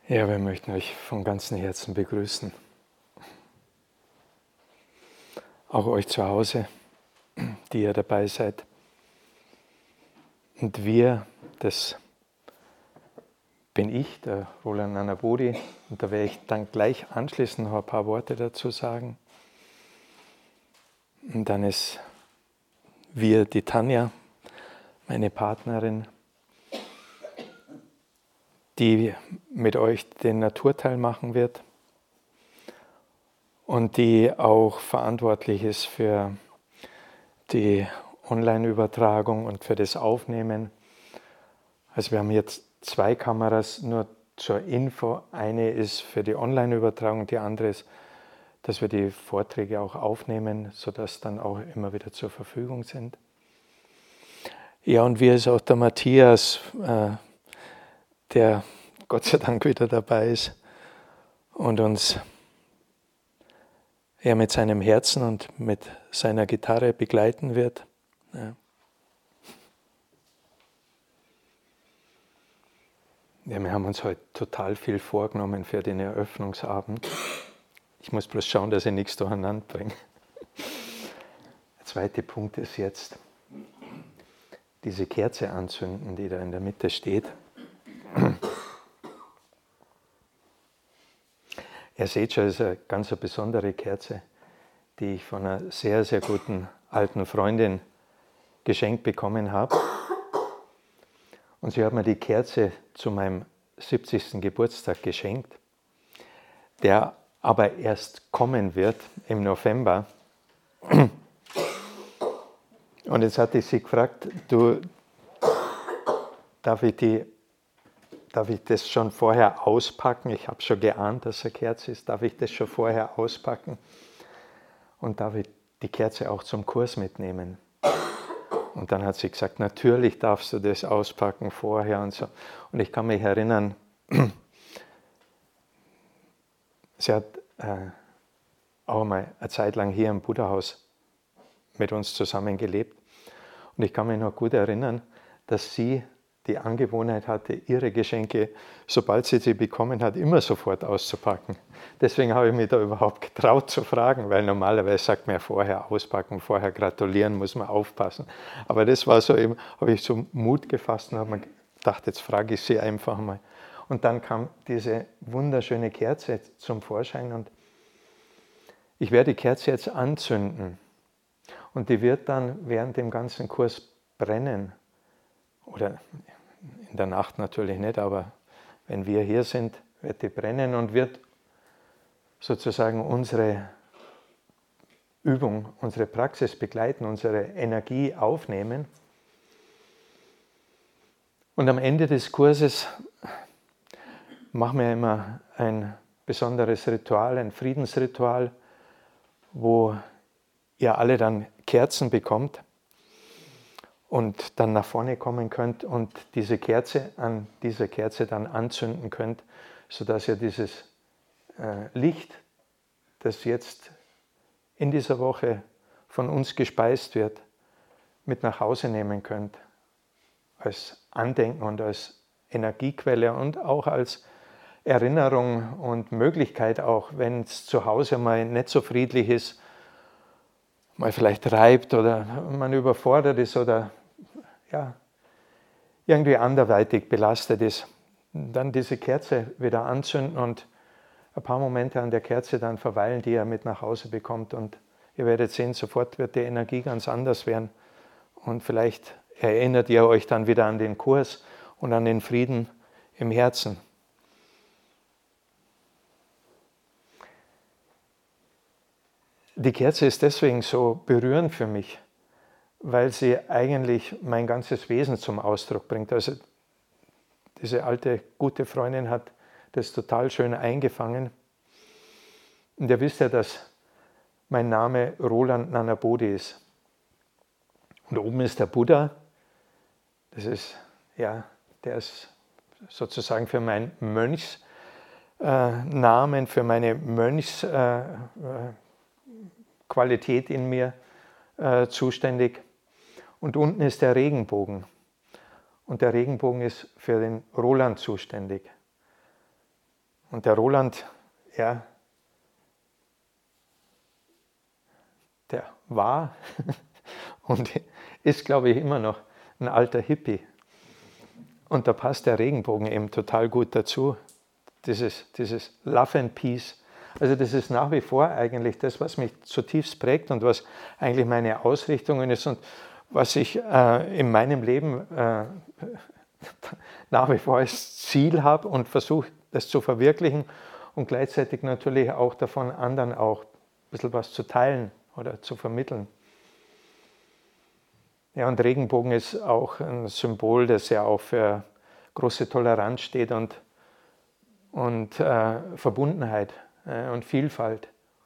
Ja, wir möchten euch von ganzem Herzen begrüßen. Auch euch zu Hause, die ihr dabei seid. Und wir, das bin ich, der Roland Nanabodi, und da werde ich dann gleich anschließend noch ein paar Worte dazu sagen. Und dann ist wir, die Tanja, meine Partnerin, die mit euch den Naturteil machen wird und die auch verantwortlich ist für die Online-Übertragung und für das Aufnehmen. Also wir haben jetzt 2 Kameras, nur zur Info. Eine ist für die Online-Übertragung, die andere ist, dass wir die Vorträge auch aufnehmen, sodass dann auch immer wieder zur Verfügung sind. Ja, und wir ist auch der Matthias, der Gott sei Dank wieder dabei ist und uns mit seinem Herzen und mit seiner Gitarre begleiten wird. Ja. Ja, wir haben uns heute total viel vorgenommen für den Eröffnungsabend. Ich muss bloß schauen, dass ich nichts durcheinander bringe. Der zweite Punkt ist jetzt diese Kerze anzünden, die da in der Mitte steht. Ihr seht schon, es ist eine ganz besondere Kerze, die ich von einer sehr, sehr guten alten Freundin geschenkt bekommen habe. Und sie hat mir die Kerze zu meinem 70. Geburtstag geschenkt, der aber erst kommen wird im November. Und jetzt hatte ich sie gefragt, du, darf ich das schon vorher auspacken? Ich habe schon geahnt, dass es eine Kerze ist. Darf ich das schon vorher auspacken? Und darf ich die Kerze auch zum Kurs mitnehmen? Und dann hat sie gesagt, natürlich darfst du das auspacken vorher und so. Und ich kann mich erinnern, sie hat auch mal eine Zeit lang hier im Buddha-Haus mit uns zusammen gelebt. Und ich kann mich noch gut erinnern, dass sie die Angewohnheit hatte, ihre Geschenke, sobald sie sie bekommen hat, immer sofort auszupacken. Deswegen habe ich mich da überhaupt getraut zu fragen, weil normalerweise sagt man ja vorher auspacken, vorher gratulieren, muss man aufpassen. Aber das war so eben, habe ich so Mut gefasst und habe mir gedacht, jetzt frage ich sie einfach mal. Und dann kam diese wunderschöne Kerze zum Vorschein und ich werde die Kerze jetzt anzünden. Und die wird dann während dem ganzen Kurs brennen. Oder in der Nacht natürlich nicht, aber wenn wir hier sind, wird die brennen und wird sozusagen unsere Übung, unsere Praxis begleiten, unsere Energie aufnehmen. Und am Ende des Kurses machen wir immer ein besonderes Ritual, ein Friedensritual, wo ihr alle dann Kerzen bekommt und dann nach vorne kommen könnt und diese Kerze an dieser Kerze dann anzünden könnt, sodass ihr dieses Licht, das jetzt in dieser Woche von uns gespeist wird, mit nach Hause nehmen könnt, als Andenken und als Energiequelle und auch als Erinnerung und Möglichkeit, auch wenn es zu Hause mal nicht so friedlich ist, mal vielleicht reibt oder man überfordert ist oder ja, irgendwie anderweitig belastet ist, dann diese Kerze wieder anzünden und ein paar Momente an der Kerze dann verweilen, die ihr mit nach Hause bekommt. Und ihr werdet sehen, sofort wird die Energie ganz anders werden. Und vielleicht erinnert ihr euch dann wieder an den Kurs und an den Frieden im Herzen. Die Kerze ist deswegen so berührend für mich, weil sie eigentlich mein ganzes Wesen zum Ausdruck bringt. Also diese alte, gute Freundin hat das total schön eingefangen. Und ihr wisst ja, dass mein Name Roland Nanabodi ist. Und oben ist der Buddha. Das ist, ja, der ist sozusagen für meinen Mönchsnamen, für meine Mönchsqualität in mir zuständig. Und unten ist der Regenbogen. Und der Regenbogen ist für den Roland zuständig. Und der Roland, ja, der war und ist, glaube ich, immer noch ein alter Hippie. Und da passt der Regenbogen eben total gut dazu. Dieses Love and Peace. Also das ist nach wie vor eigentlich das, was mich zutiefst prägt und was eigentlich meine Ausrichtung ist und was ich in meinem Leben nach wie vor als Ziel habe und versuche, das zu verwirklichen und gleichzeitig natürlich auch davon anderen auch ein bisschen was zu teilen oder zu vermitteln. Ja, und Regenbogen ist auch ein Symbol, das ja auch für große Toleranz steht und Verbundenheit und Vielfalt.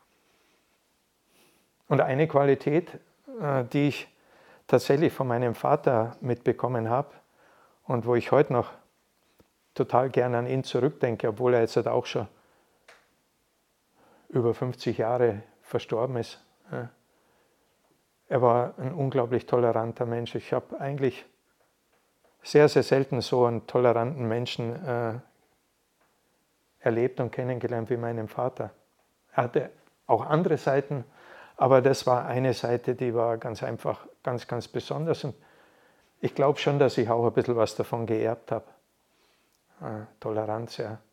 Und eine Qualität, die ich tatsächlich von meinem Vater mitbekommen habe und wo ich heute noch total gerne an ihn zurückdenke, obwohl er jetzt halt auch schon über 50 Jahre verstorben ist. Er war ein unglaublich toleranter Mensch. Ich habe eigentlich sehr, sehr selten so einen toleranten Menschen erlebt und kennengelernt wie meinen Vater. Er hatte auch andere Seiten, aber das war eine Seite, die war ganz einfach, ganz, ganz besonders. Und ich glaube schon, dass ich auch ein bisschen was davon geerbt habe. Toleranz, ja.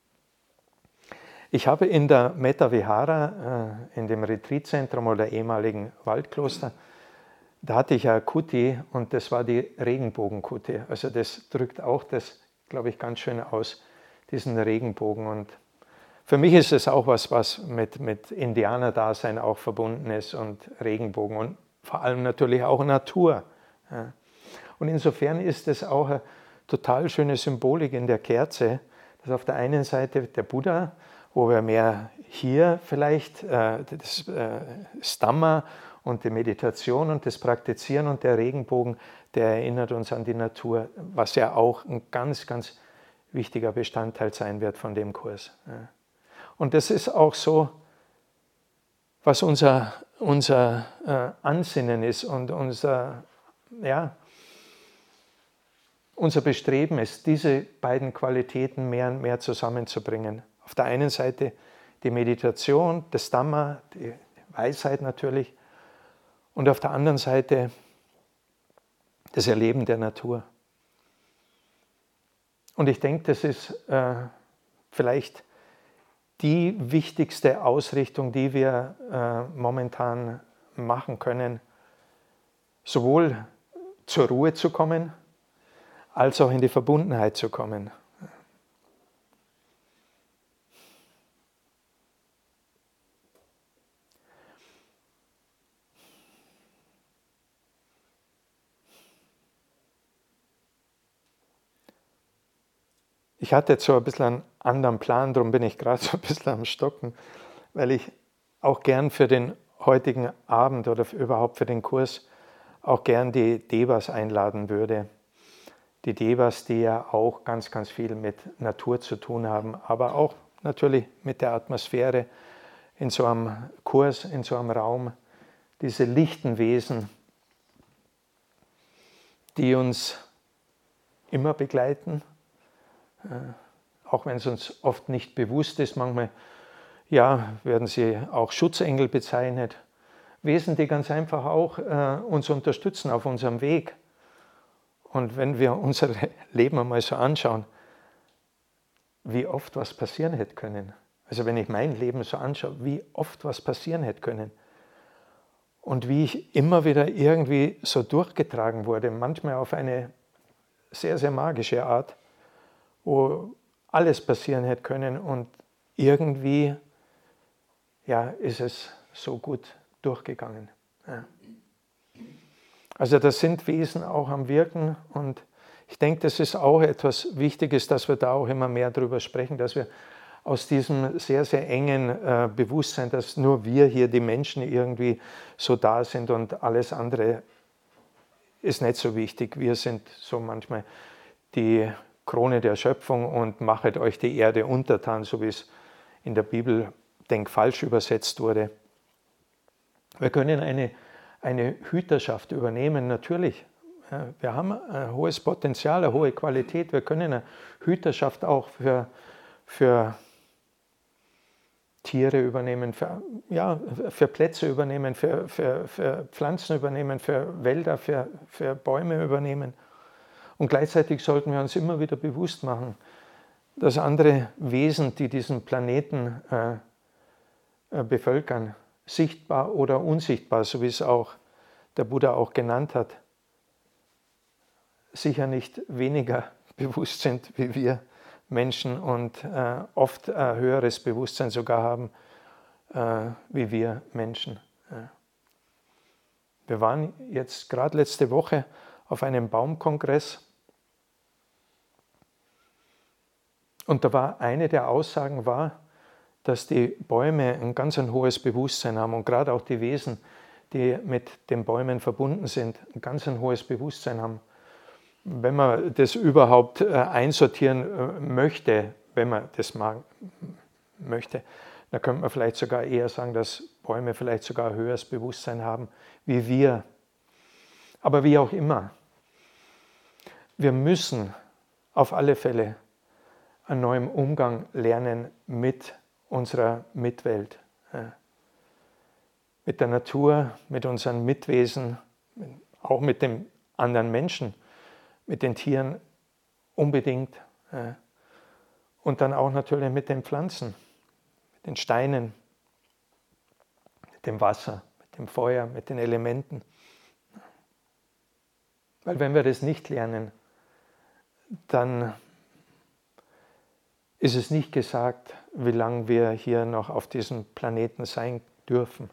Ich habe in der Metta Vihara, in dem Retreatzentrum oder ehemaligen Waldkloster, da hatte ich eine Kuti und das war die Regenbogen-Kuti. Also das drückt auch das, glaube ich, ganz schön aus, diesen Regenbogen. Und für mich ist es auch was mit Indianerdasein auch verbunden ist und Regenbogen und vor allem natürlich auch Natur. Ja. Und insofern ist es auch eine total schöne Symbolik in der Kerze, dass auf der einen Seite der Buddha, wo wir mehr hier vielleicht das Dhamma und die Meditation und das Praktizieren und der Regenbogen, der erinnert uns an die Natur, was ja auch ein ganz, ganz wichtiger Bestandteil sein wird von dem Kurs. Und das ist auch so, was unser Ansinnen ist und unser Bestreben ist, diese beiden Qualitäten mehr und mehr zusammenzubringen. Auf der einen Seite die Meditation, das Dhamma, die Weisheit natürlich, und auf der anderen Seite das Erleben der Natur. Und ich denke, das ist vielleicht die wichtigste Ausrichtung, die wir momentan machen können, sowohl zur Ruhe zu kommen, als auch in die Verbundenheit zu kommen. Ich hatte jetzt so ein bisschen einen anderen Plan, darum bin ich gerade so ein bisschen am Stocken, weil ich auch gern für den heutigen Abend oder überhaupt für den Kurs auch gern die Devas einladen würde. Die Devas, die ja auch ganz, ganz viel mit Natur zu tun haben, aber auch natürlich mit der Atmosphäre in so einem Kurs, in so einem Raum. Diese lichten Wesen, die uns immer begleiten, auch wenn es uns oft nicht bewusst ist. Manchmal werden sie auch Schutzengel bezeichnet. Wesen, die ganz einfach auch uns unterstützen auf unserem Weg. Und wenn wir unser Leben einmal so anschauen, wie oft was passieren hätte können. Also wenn ich mein Leben so anschaue, wie oft was passieren hätte können. Und wie ich immer wieder irgendwie so durchgetragen wurde, manchmal auf eine sehr, sehr magische Art, wo alles passieren hätte können und irgendwie ist es so gut durchgegangen. Ja. Also das sind Wesen auch am Wirken und ich denke, das ist auch etwas Wichtiges, dass wir da auch immer mehr drüber sprechen, dass wir aus diesem sehr, sehr engen Bewusstsein, dass nur wir hier, die Menschen, irgendwie so da sind und alles andere ist nicht so wichtig. Wir sind so manchmal die Krone der Schöpfung und machet euch die Erde untertan, so wie es in der Bibel, denk falsch übersetzt wurde. Wir können eine Hüterschaft übernehmen, natürlich. Wir haben ein hohes Potenzial, eine hohe Qualität. Wir können eine Hüterschaft auch für Tiere übernehmen, für Plätze übernehmen, für Pflanzen übernehmen, für Wälder, für Bäume übernehmen. Und gleichzeitig sollten wir uns immer wieder bewusst machen, dass andere Wesen, die diesen Planeten bevölkern, sichtbar oder unsichtbar, so wie es auch der Buddha auch genannt hat, sicher nicht weniger bewusst sind wie wir Menschen und oft ein höheres Bewusstsein sogar haben wie wir Menschen. Wir waren jetzt gerade letzte Woche auf einem Baumkongress und da war eine der Aussagen dass die Bäume ein ganz hohes Bewusstsein haben und gerade auch die Wesen, die mit den Bäumen verbunden sind, ein ganz hohes Bewusstsein haben. Wenn man das überhaupt einsortieren möchte, wenn man das möchte, dann könnte man vielleicht sogar eher sagen, dass Bäume vielleicht sogar ein höheres Bewusstsein haben wie wir. Aber wie auch immer, wir müssen auf alle Fälle einen neuen Umgang lernen mit unserer Mitwelt, mit der Natur, mit unseren Mitwesen, auch mit den anderen Menschen, mit den Tieren unbedingt und dann auch natürlich mit den Pflanzen, mit den Steinen, mit dem Wasser, mit dem Feuer, mit den Elementen. Weil wenn wir das nicht lernen, dann ist es nicht gesagt, wie lange wir hier noch auf diesem Planeten sein dürfen.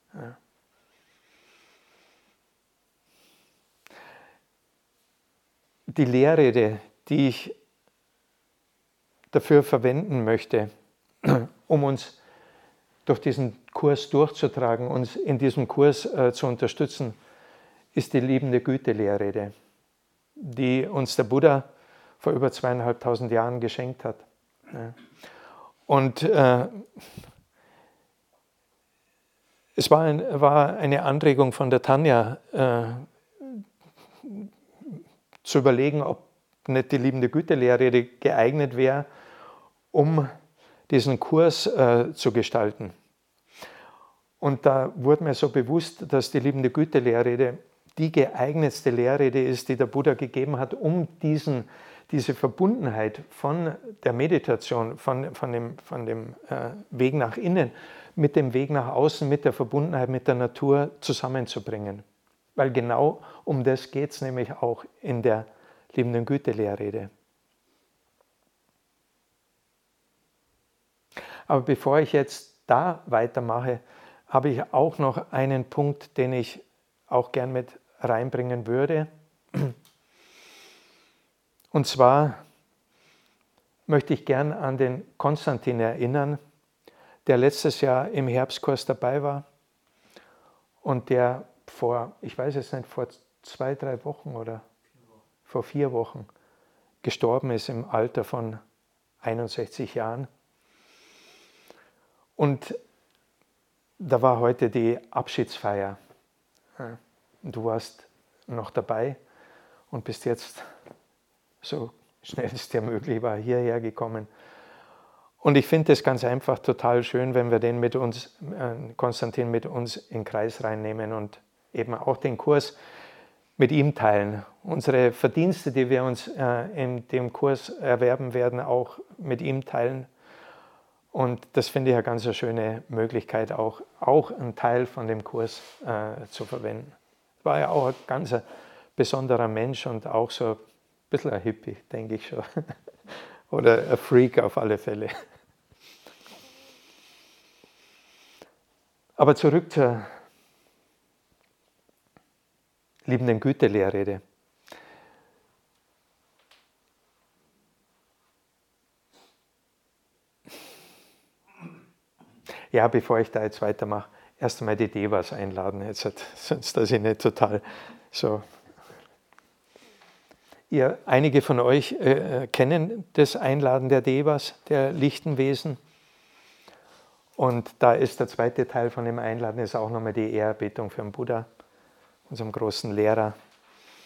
Die Lehrrede, die ich dafür verwenden möchte, um uns durch diesen Kurs durchzutragen, uns in diesem Kurs zu unterstützen, ist die liebende Güte-Lehrrede, die uns der Buddha vor über 2500 Jahren geschenkt hat. Und es war eine Anregung von der Tanja, zu überlegen, ob nicht die liebende Güte-Lehrrede geeignet wäre, um diesen Kurs zu gestalten. Und da wurde mir so bewusst, dass die liebende Güte-Lehrrede die geeignetste Lehrrede ist, die der Buddha gegeben hat, um diese Verbundenheit von der Meditation, von dem Weg nach innen, mit dem Weg nach außen, mit der Verbundenheit mit der Natur zusammenzubringen. Weil genau um das geht es nämlich auch in der liebenden Güte-Lehrrede. Aber bevor ich jetzt da weitermache, habe ich auch noch einen Punkt, den ich auch gern mit reinbringen würde. Und zwar möchte ich gern an den Konstantin erinnern, der letztes Jahr im Herbstkurs dabei war und der vor 2-3 Wochen oder vor 4 Wochen gestorben ist im Alter von 61 Jahren. Und da war heute die Abschiedsfeier. Du warst noch dabei und bist jetzt, so schnell es dir möglich war, hierher gekommen. Und ich finde es ganz einfach total schön, wenn wir den mit uns, Konstantin, mit uns in den Kreis reinnehmen und eben auch den Kurs mit ihm teilen. Unsere Verdienste, die wir uns in dem Kurs erwerben werden, auch mit ihm teilen. Und das finde ich eine ganz schöne Möglichkeit, auch einen Teil von dem Kurs zu verwenden. War ja auch ein ganz besonderer Mensch und auch so ein bisschen ein Hippie, denke ich schon. Oder ein Freak auf alle Fälle. Aber zurück zur liebenden Güte-Lehrrede. Ja, bevor ich da jetzt weitermache, erst einmal die Devas einladen, sonst dass ich nicht total so. Einige von euch kennen das Einladen der Devas, der lichten Wesen. Und da ist der zweite Teil von dem Einladen, ist auch nochmal die Ehrerbietung für den Buddha, unserem großen Lehrer.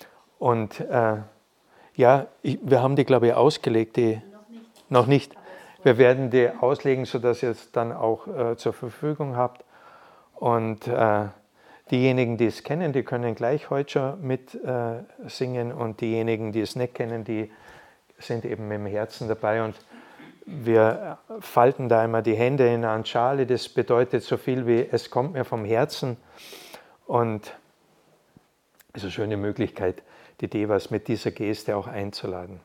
Und wir haben die, glaube ich, ausgelegt, die noch nicht. Wir werden die auslegen, sodass ihr es dann auch zur Verfügung habt. Und diejenigen, die es kennen, die können gleich heute schon mit singen. Und diejenigen, die es nicht kennen, die sind eben mit dem Herzen dabei. Und wir falten da immer die Hände in eine Schale. Das bedeutet so viel wie, es kommt mir vom Herzen. Und es ist eine schöne Möglichkeit, die Devas mit dieser Geste auch einzuladen.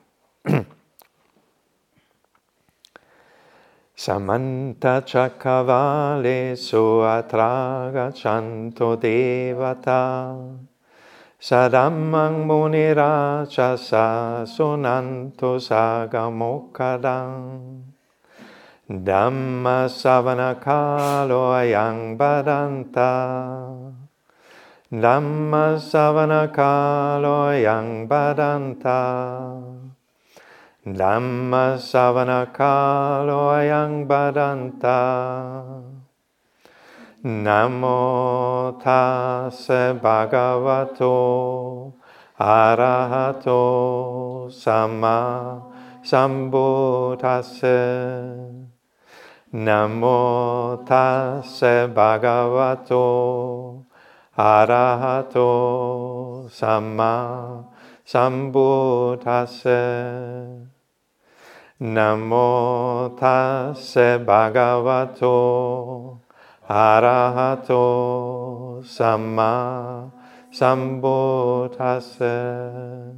Samanta Chakavale Suatraga Chanto Devata Sadammang Muniraja Sunanto Sagamokadam Dhamma Savanakalo Ayang Badanta Dhamma Savanakalo Ayang Badanta Dhamma Savanakalo Ayang Badanta Namo Tassa Bhagavato Arahato Sama Sambuddhassa Namo Tassa Bhagavato Arahato Sama Sambuddhassa Namo Tassa Bhagavato Arahato Sama Sambuddhassa.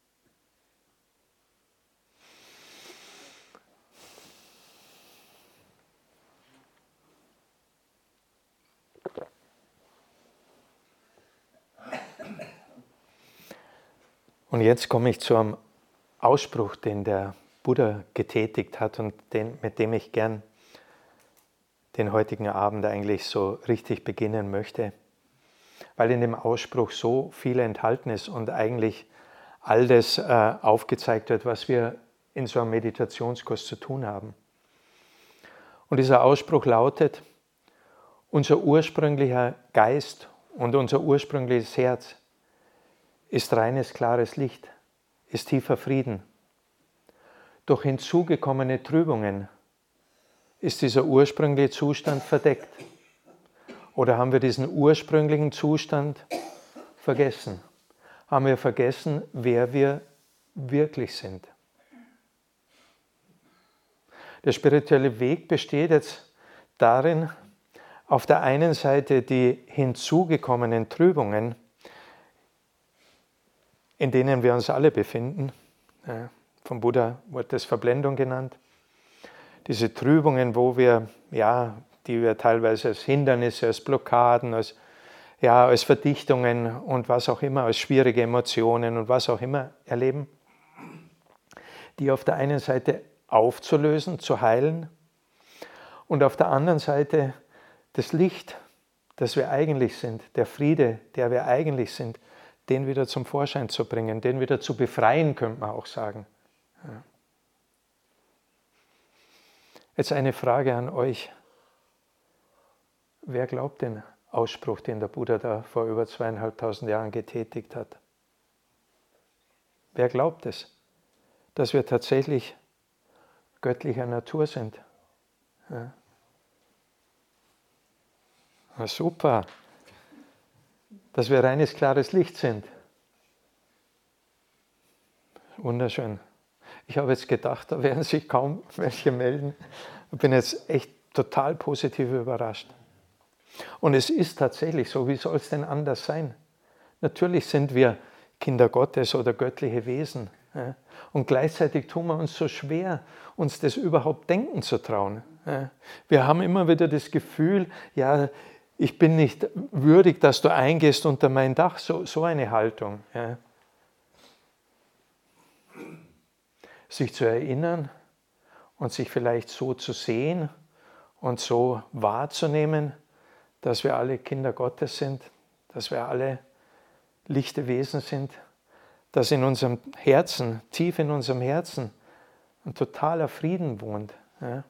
Und jetzt komme ich zu einem Ausspruch, den der Buddha getätigt hat und mit dem ich gern den heutigen Abend eigentlich so richtig beginnen möchte, weil in dem Ausspruch so viel enthalten ist und eigentlich all das aufgezeigt wird, was wir in so einem Meditationskurs zu tun haben. Und dieser Ausspruch lautet: Unser ursprünglicher Geist und unser ursprüngliches Herz ist reines, klares Licht, ist tiefer Frieden. Durch hinzugekommene Trübungen ist dieser ursprüngliche Zustand verdeckt. Oder haben wir diesen ursprünglichen Zustand vergessen? Haben wir vergessen, wer wir wirklich sind? Der spirituelle Weg besteht jetzt darin, auf der einen Seite die hinzugekommenen Trübungen, in denen wir uns alle befinden, vom Buddha wurde das Verblendung genannt, diese Trübungen, die wir teilweise als Hindernisse, als Blockaden, als Verdichtungen und was auch immer, als schwierige Emotionen und was auch immer erleben, die auf der einen Seite aufzulösen, zu heilen und auf der anderen Seite das Licht, das wir eigentlich sind, der Friede, der wir eigentlich sind, den wieder zum Vorschein zu bringen, den wieder zu befreien, könnte man auch sagen. Ja. Jetzt eine Frage an euch. Wer glaubt den Ausspruch, den der Buddha da vor über 2500 Jahren getätigt hat? Wer glaubt es, dass wir tatsächlich göttlicher Natur sind? Ja. Na super, dass wir reines, klares Licht sind. Wunderschön. Ich habe jetzt gedacht, da werden sich kaum welche melden. Ich bin jetzt echt total positiv überrascht. Und es ist tatsächlich so, wie soll es denn anders sein? Natürlich sind wir Kinder Gottes oder göttliche Wesen. Ja? Und gleichzeitig tun wir uns so schwer, uns das überhaupt denken zu trauen. Ja? Wir haben immer wieder das Gefühl, ja, ich bin nicht würdig, dass du eingehst unter mein Dach, so eine Haltung. Ja. Sich zu erinnern und sich vielleicht so zu sehen und so wahrzunehmen, dass wir alle Kinder Gottes sind, dass wir alle lichte Wesen sind, dass in unserem Herzen, tief in unserem Herzen, ein totaler Frieden wohnt. Ja.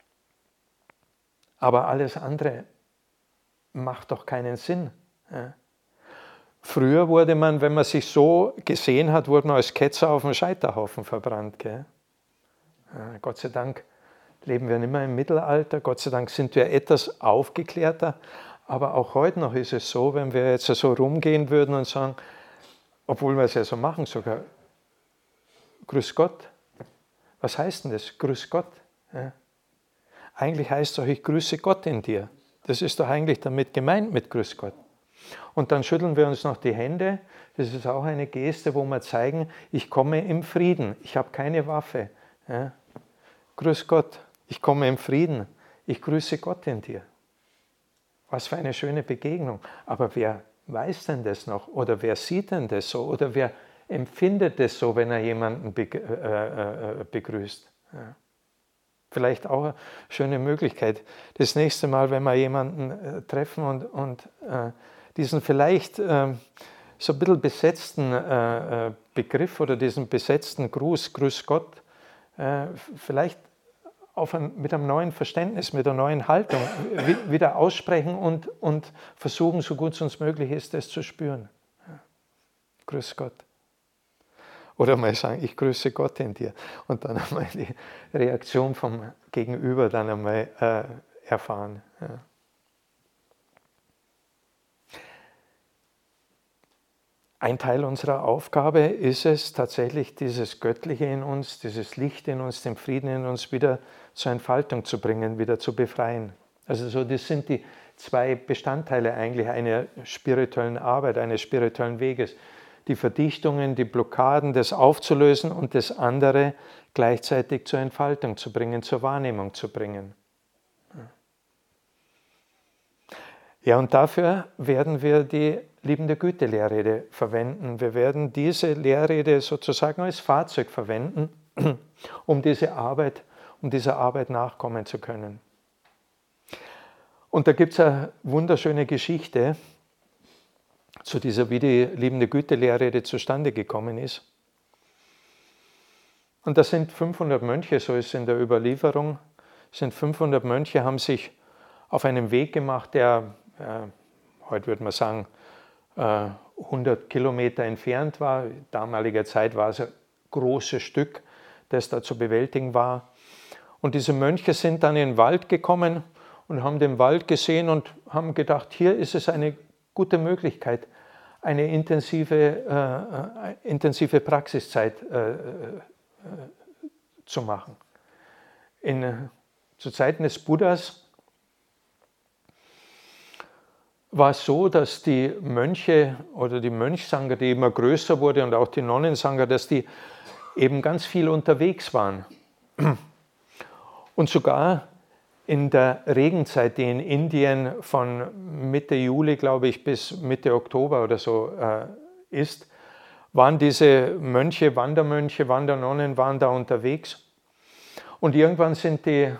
Aber alles andere macht doch keinen Sinn. Ja. Früher wurde man, wenn man sich so gesehen hat, wurde man als Ketzer auf dem Scheiterhaufen verbrannt. Gell? Ja, Gott sei Dank leben wir nicht mehr im Mittelalter. Gott sei Dank sind wir etwas aufgeklärter. Aber auch heute noch ist es so, wenn wir jetzt so rumgehen würden und sagen, obwohl wir es ja so machen sogar, Grüß Gott. Was heißt denn das? Grüß Gott. Ja. Eigentlich heißt es doch, ich grüße Gott in dir. Das ist doch eigentlich damit gemeint mit Grüß Gott. Und dann schütteln wir uns noch die Hände. Das ist auch eine Geste, wo wir zeigen, ich komme im Frieden. Ich habe keine Waffe. Ja. Grüß Gott. Ich komme im Frieden. Ich grüße Gott in dir. Was für eine schöne Begegnung. Aber wer weiß denn das noch? Oder wer sieht denn das so? Oder wer empfindet es so, wenn er jemanden begrüßt? Ja. Vielleicht auch eine schöne Möglichkeit. Das nächste Mal, wenn wir jemanden treffen und diesen vielleicht so ein bisschen besetzten Begriff oder diesen besetzten Gruß, Grüß Gott, vielleicht mit einem neuen Verständnis, mit einer neuen Haltung wieder aussprechen und versuchen, so gut es uns möglich ist, das zu spüren. Ja. Grüß Gott. Oder mal sagen, ich grüße Gott in dir. Und dann einmal die Reaktion vom Gegenüber dann einmal erfahren. Ja. Ein Teil unserer Aufgabe ist es, tatsächlich dieses Göttliche in uns, dieses Licht in uns, den Frieden in uns wieder zur Entfaltung zu bringen, wieder zu befreien. Also so, das sind die zwei Bestandteile eigentlich einer spirituellen Arbeit, eines spirituellen Weges. Die Verdichtungen, die Blockaden, das aufzulösen und das andere gleichzeitig zur Entfaltung zu bringen, zur Wahrnehmung zu bringen. Ja, und dafür werden wir die liebende Güte-Lehrrede verwenden. Wir werden diese Lehrrede sozusagen als Fahrzeug verwenden, um dieser Arbeit nachkommen zu können. Und da gibt es eine wunderschöne Geschichte zu dieser, wie die liebende Güte-Lehrrede zustande gekommen ist. Und das sind 500 Mönche, so ist es in der Überlieferung, 500 Mönche haben sich auf einen Weg gemacht, der, heute würde man sagen, 100 Kilometer entfernt war. In damaliger Zeit war es ein großes Stück, das da zu bewältigen war. Und diese Mönche sind dann in den Wald gekommen und haben den Wald gesehen und haben gedacht, hier ist es eine gute Möglichkeit, eine intensive Praxiszeit zu machen. Zu Zeiten des Buddhas war es so, dass die Mönche oder die Mönchsangha, die immer größer wurde, und auch die Nonnensangha, dass die eben ganz viel unterwegs waren. Und sogar in der Regenzeit, die in Indien von Mitte Juli, glaube ich, bis Mitte Oktober oder so ist, waren diese Mönche, Wandermönche, Wandernonnen waren da unterwegs. Und irgendwann sind die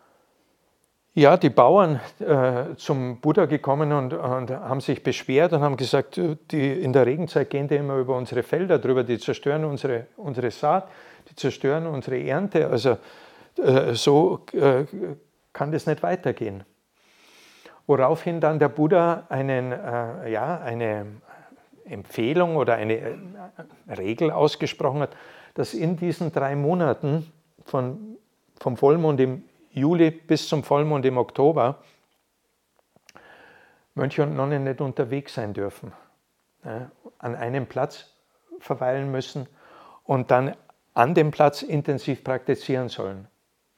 Bauern zum Buddha gekommen und haben sich beschwert und haben gesagt, in der Regenzeit gehen die immer über unsere Felder drüber, die zerstören unsere Saat, die zerstören unsere Ernte. Also so kann das nicht weitergehen. Woraufhin dann der Buddha eine Empfehlung oder eine Regel ausgesprochen hat, dass in diesen 3 Monaten vom Vollmond im Juli bis zum Vollmond im Oktober Mönche und Nonnen nicht unterwegs sein dürfen, an einem Platz verweilen müssen und dann an dem Platz intensiv praktizieren sollen.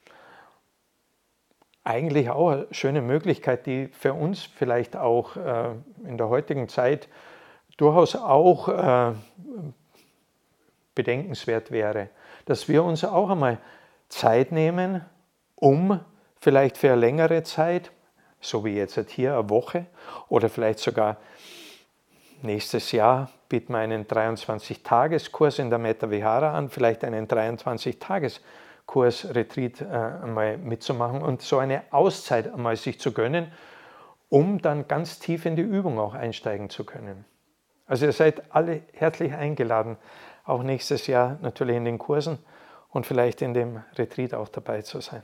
Eigentlich auch eine schöne Möglichkeit, die für uns vielleicht auch in der heutigen Zeit durchaus auch bedenkenswert wäre, dass wir uns auch einmal Zeit nehmen, um vielleicht für eine längere Zeit, so wie jetzt hier eine Woche oder vielleicht sogar nächstes Jahr bieten wir einen 23-Tages-Kurs in der Metta Vihara an, vielleicht einen 23-Tages-Kurs-Retreat einmal mitzumachen und so eine Auszeit einmal sich zu gönnen, um dann ganz tief in die Übung auch einsteigen zu können. Also ihr seid alle herzlich eingeladen, auch nächstes Jahr natürlich in den Kursen und vielleicht in dem Retreat auch dabei zu sein.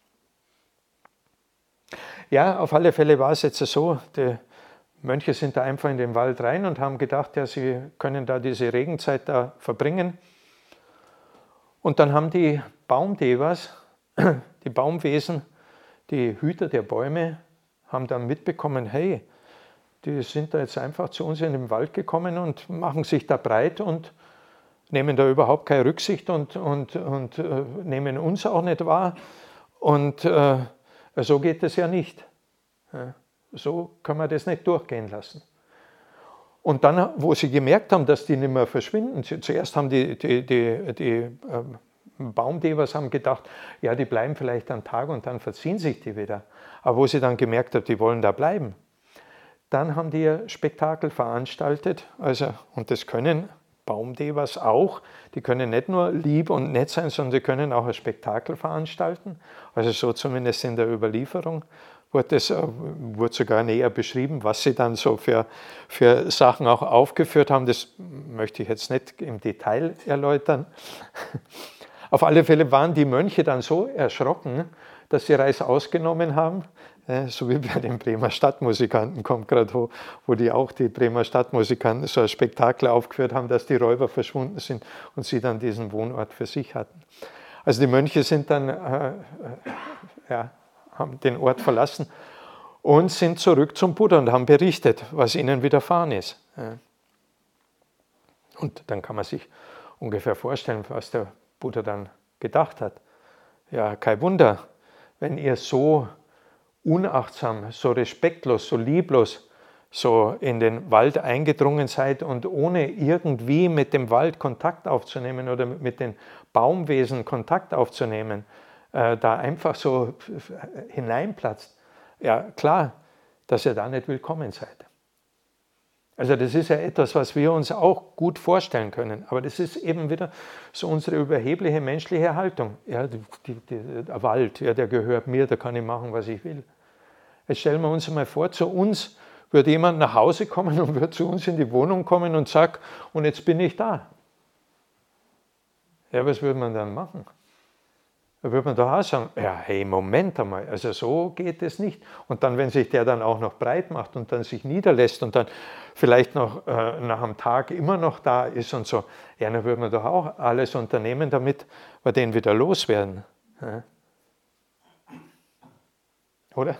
Ja, auf alle Fälle war es jetzt so, die Mönche sind da einfach in den Wald rein und haben gedacht, ja, sie können da diese Regenzeit da verbringen. Und dann haben die Baumdevas die Baumwesen, die Hüter der Bäume, haben dann mitbekommen, hey, die sind da jetzt einfach zu uns in den Wald gekommen und machen sich da breit und nehmen da überhaupt keine Rücksicht und nehmen uns auch nicht wahr. Und so geht es ja nicht. So kann man das nicht durchgehen lassen. Und dann, wo sie gemerkt haben, dass die nicht mehr verschwinden, zuerst haben die Baumdevers haben gedacht, ja, die bleiben vielleicht einen Tag und dann verziehen sich die wieder. Aber wo sie dann gemerkt haben, die wollen da bleiben, dann haben die ein Spektakel veranstaltet. Also, und das können Baumdevers auch. Die können nicht nur lieb und nett sein, sondern sie können auch ein Spektakel veranstalten. Also so zumindest in der Überlieferung wurde sogar näher beschrieben, was sie dann so für Sachen auch aufgeführt haben. Das möchte ich jetzt nicht im Detail erläutern. Auf alle Fälle waren die Mönche dann so erschrocken, dass sie Reis ausgenommen haben, so wie bei den Bremer Stadtmusikanten, kommt gerade hoch, wo die auch die Bremer Stadtmusikanten so ein Spektakel aufgeführt haben, dass die Räuber verschwunden sind und sie dann diesen Wohnort für sich hatten. Also die Mönche sind dann, haben den Ort verlassen und sind zurück zum Buddha und haben berichtet, was ihnen widerfahren ist. Und dann kann man sich ungefähr vorstellen, was der Buddha dann gedacht hat. Ja, kein Wunder, wenn ihr so unachtsam, so respektlos, so lieblos so in den Wald eingedrungen seid und ohne irgendwie mit dem Wald Kontakt aufzunehmen oder mit den Baumwesen Kontakt aufzunehmen, da einfach so hineinplatzt. Ja, klar, dass ihr da nicht willkommen seid. Also das ist ja etwas, was wir uns auch gut vorstellen können. Aber das ist eben wieder so unsere überhebliche menschliche Haltung. Ja, der Wald, ja, der gehört mir, da kann ich machen, was ich will. Jetzt stellen wir uns mal vor, zu uns würde jemand nach Hause kommen und würde zu uns in die Wohnung kommen und sagen, und jetzt bin ich da. Ja, was würde man dann machen? Da würde man doch auch sagen, ja, hey, Moment einmal, also so geht es nicht. Und dann, wenn sich der dann auch noch breit macht und dann sich niederlässt und dann vielleicht noch nach einem Tag immer noch da ist und so, ja, dann würde man doch auch alles unternehmen, damit wir den wieder loswerden. Ja. Oder?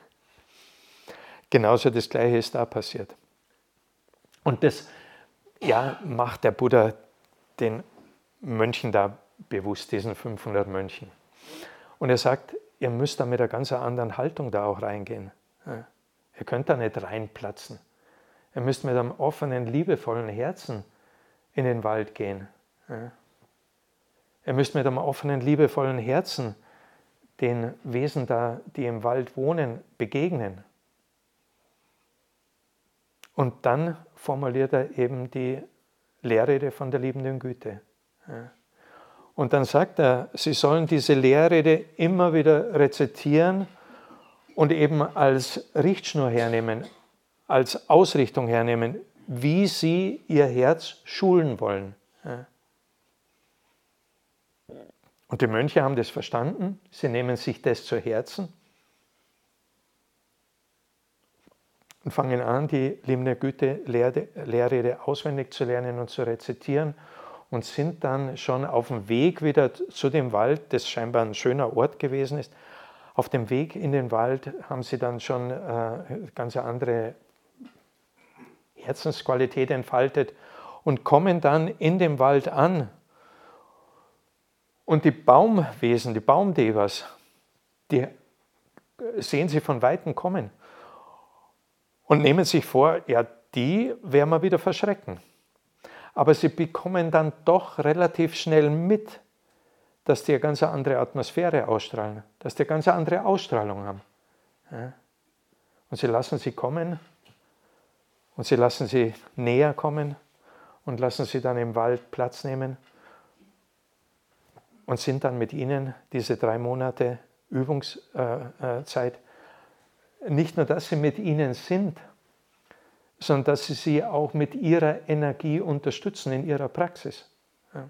Genauso das Gleiche ist da passiert. Und das macht der Buddha den Mönchen da bewusst, diesen 500 Mönchen. Und er sagt, ihr müsst da mit einer ganz anderen Haltung da auch reingehen. Ja. Ihr könnt da nicht reinplatzen. Ihr müsst mit einem offenen, liebevollen Herzen in den Wald gehen. Ja. Ihr müsst mit einem offenen, liebevollen Herzen den Wesen da, die im Wald wohnen, begegnen. Und dann formuliert er eben die Lehrrede von der liebenden Güte. Ja. Und dann sagt er, sie sollen diese Lehrrede immer wieder rezitieren und eben als Richtschnur hernehmen, als Ausrichtung hernehmen, wie sie ihr Herz schulen wollen. Ja. Und die Mönche haben das verstanden, sie nehmen sich das zu Herzen und fangen an, die liebende Güte Lehrrede auswendig zu lernen und zu rezitieren und sind dann schon auf dem Weg wieder zu dem Wald, das scheinbar ein schöner Ort gewesen ist. Auf dem Weg in den Wald haben sie dann schon ganz andere Herzensqualität entfaltet und kommen dann in dem Wald an. Und die Baumwesen, die Baumdevas, die sehen sie von Weitem kommen und nehmen sich vor, ja, die werden wir wieder verschrecken. Aber sie bekommen dann doch relativ schnell mit, dass die eine ganz andere Atmosphäre ausstrahlen, dass die eine ganz andere Ausstrahlung haben. Ja. Und sie lassen sie kommen und sie lassen sie näher kommen und lassen sie dann im Wald Platz nehmen und sind dann mit ihnen diese 3 Monate Übungszeit, nicht nur, dass sie mit ihnen sind, sondern dass sie auch mit ihrer Energie unterstützen in ihrer Praxis. Ja.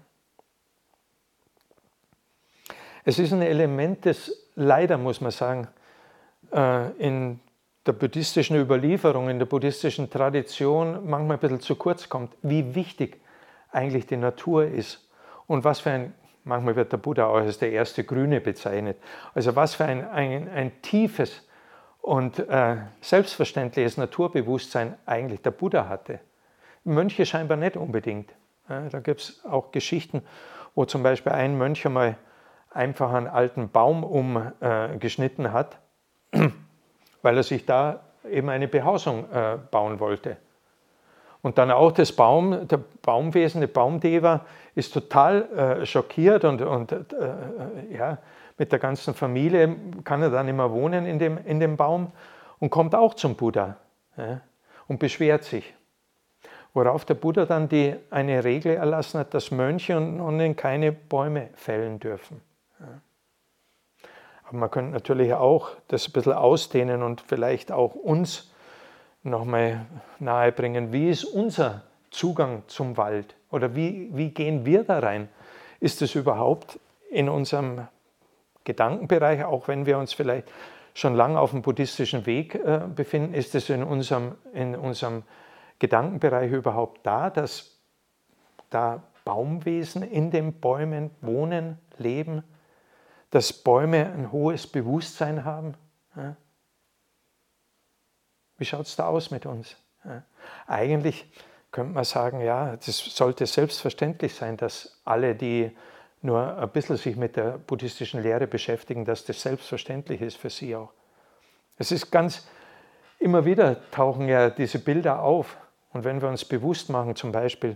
Es ist ein Element, das leider, muss man sagen, in der buddhistischen Überlieferung, in der buddhistischen Tradition manchmal ein bisschen zu kurz kommt, wie wichtig eigentlich die Natur ist und was für ein Manchmal wird der Buddha auch als der erste Grüne bezeichnet. Also was für ein tiefes und selbstverständliches Naturbewusstsein eigentlich der Buddha hatte. Mönche scheinbar nicht unbedingt. Da gibt es auch Geschichten, wo zum Beispiel ein Mönch einmal einfach einen alten Baum umgeschnitten hat, weil er sich da eben eine Behausung bauen wollte. Und dann auch der Baumwesen, der Baumdeva, ist total schockiert und mit der ganzen Familie kann er dann immer wohnen in dem Baum und kommt auch zum Buddha und beschwert sich. Worauf der Buddha dann eine Regel erlassen hat, dass Mönche und Nonnen keine Bäume fällen dürfen. Aber man könnte natürlich auch das ein bisschen ausdehnen und vielleicht auch uns nochmal nahebringen, wie ist unser Zugang zum Wald oder wie gehen wir da rein? Ist es überhaupt in unserem Gedankenbereich, auch wenn wir uns vielleicht schon lange auf dem buddhistischen Weg befinden, ist es in unserem Gedankenbereich überhaupt da, dass da Baumwesen in den Bäumen wohnen, leben, dass Bäume ein hohes Bewusstsein haben? Ja? Wie schaut es da aus mit uns? Ja? Eigentlich könnte man sagen, ja, das sollte selbstverständlich sein, dass alle, die nur ein bisschen sich mit der buddhistischen Lehre beschäftigen, dass das selbstverständlich ist für sie auch. Es ist immer wieder tauchen ja diese Bilder auf. Und wenn wir uns bewusst machen, zum Beispiel,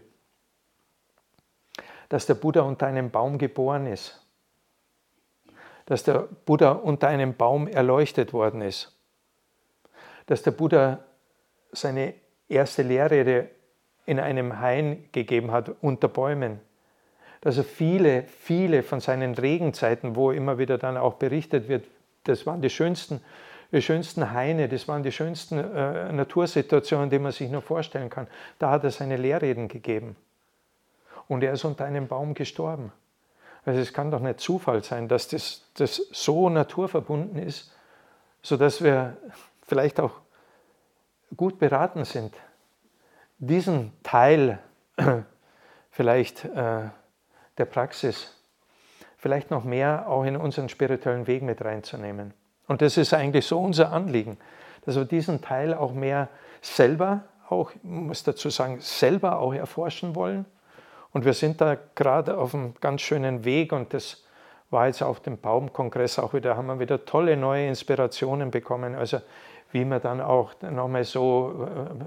dass der Buddha unter einem Baum geboren ist, dass der Buddha unter einem Baum erleuchtet worden ist, dass der Buddha seine erste Lehrrede in einem Hain gegeben hat, unter Bäumen, dass er viele, viele von seinen Regenzeiten, wo immer wieder dann auch berichtet wird, das waren die schönsten Haine, das waren die schönsten Natursituationen, die man sich nur vorstellen kann. Da hat er seine Lehrreden gegeben. Und er ist unter einem Baum gestorben. Also es kann doch nicht Zufall sein, dass das so naturverbunden ist, sodass wir vielleicht auch gut beraten sind, diesen Teil vielleicht der Praxis vielleicht noch mehr auch in unseren spirituellen Weg mit reinzunehmen. Und das ist eigentlich so unser Anliegen, dass wir diesen Teil auch mehr selber, ich muss dazu sagen, selber auch erforschen wollen. Und wir sind da gerade auf einem ganz schönen Weg und das war jetzt auf dem Baumkongress auch wieder, haben wir wieder tolle neue Inspirationen bekommen, also wie man dann auch nochmal so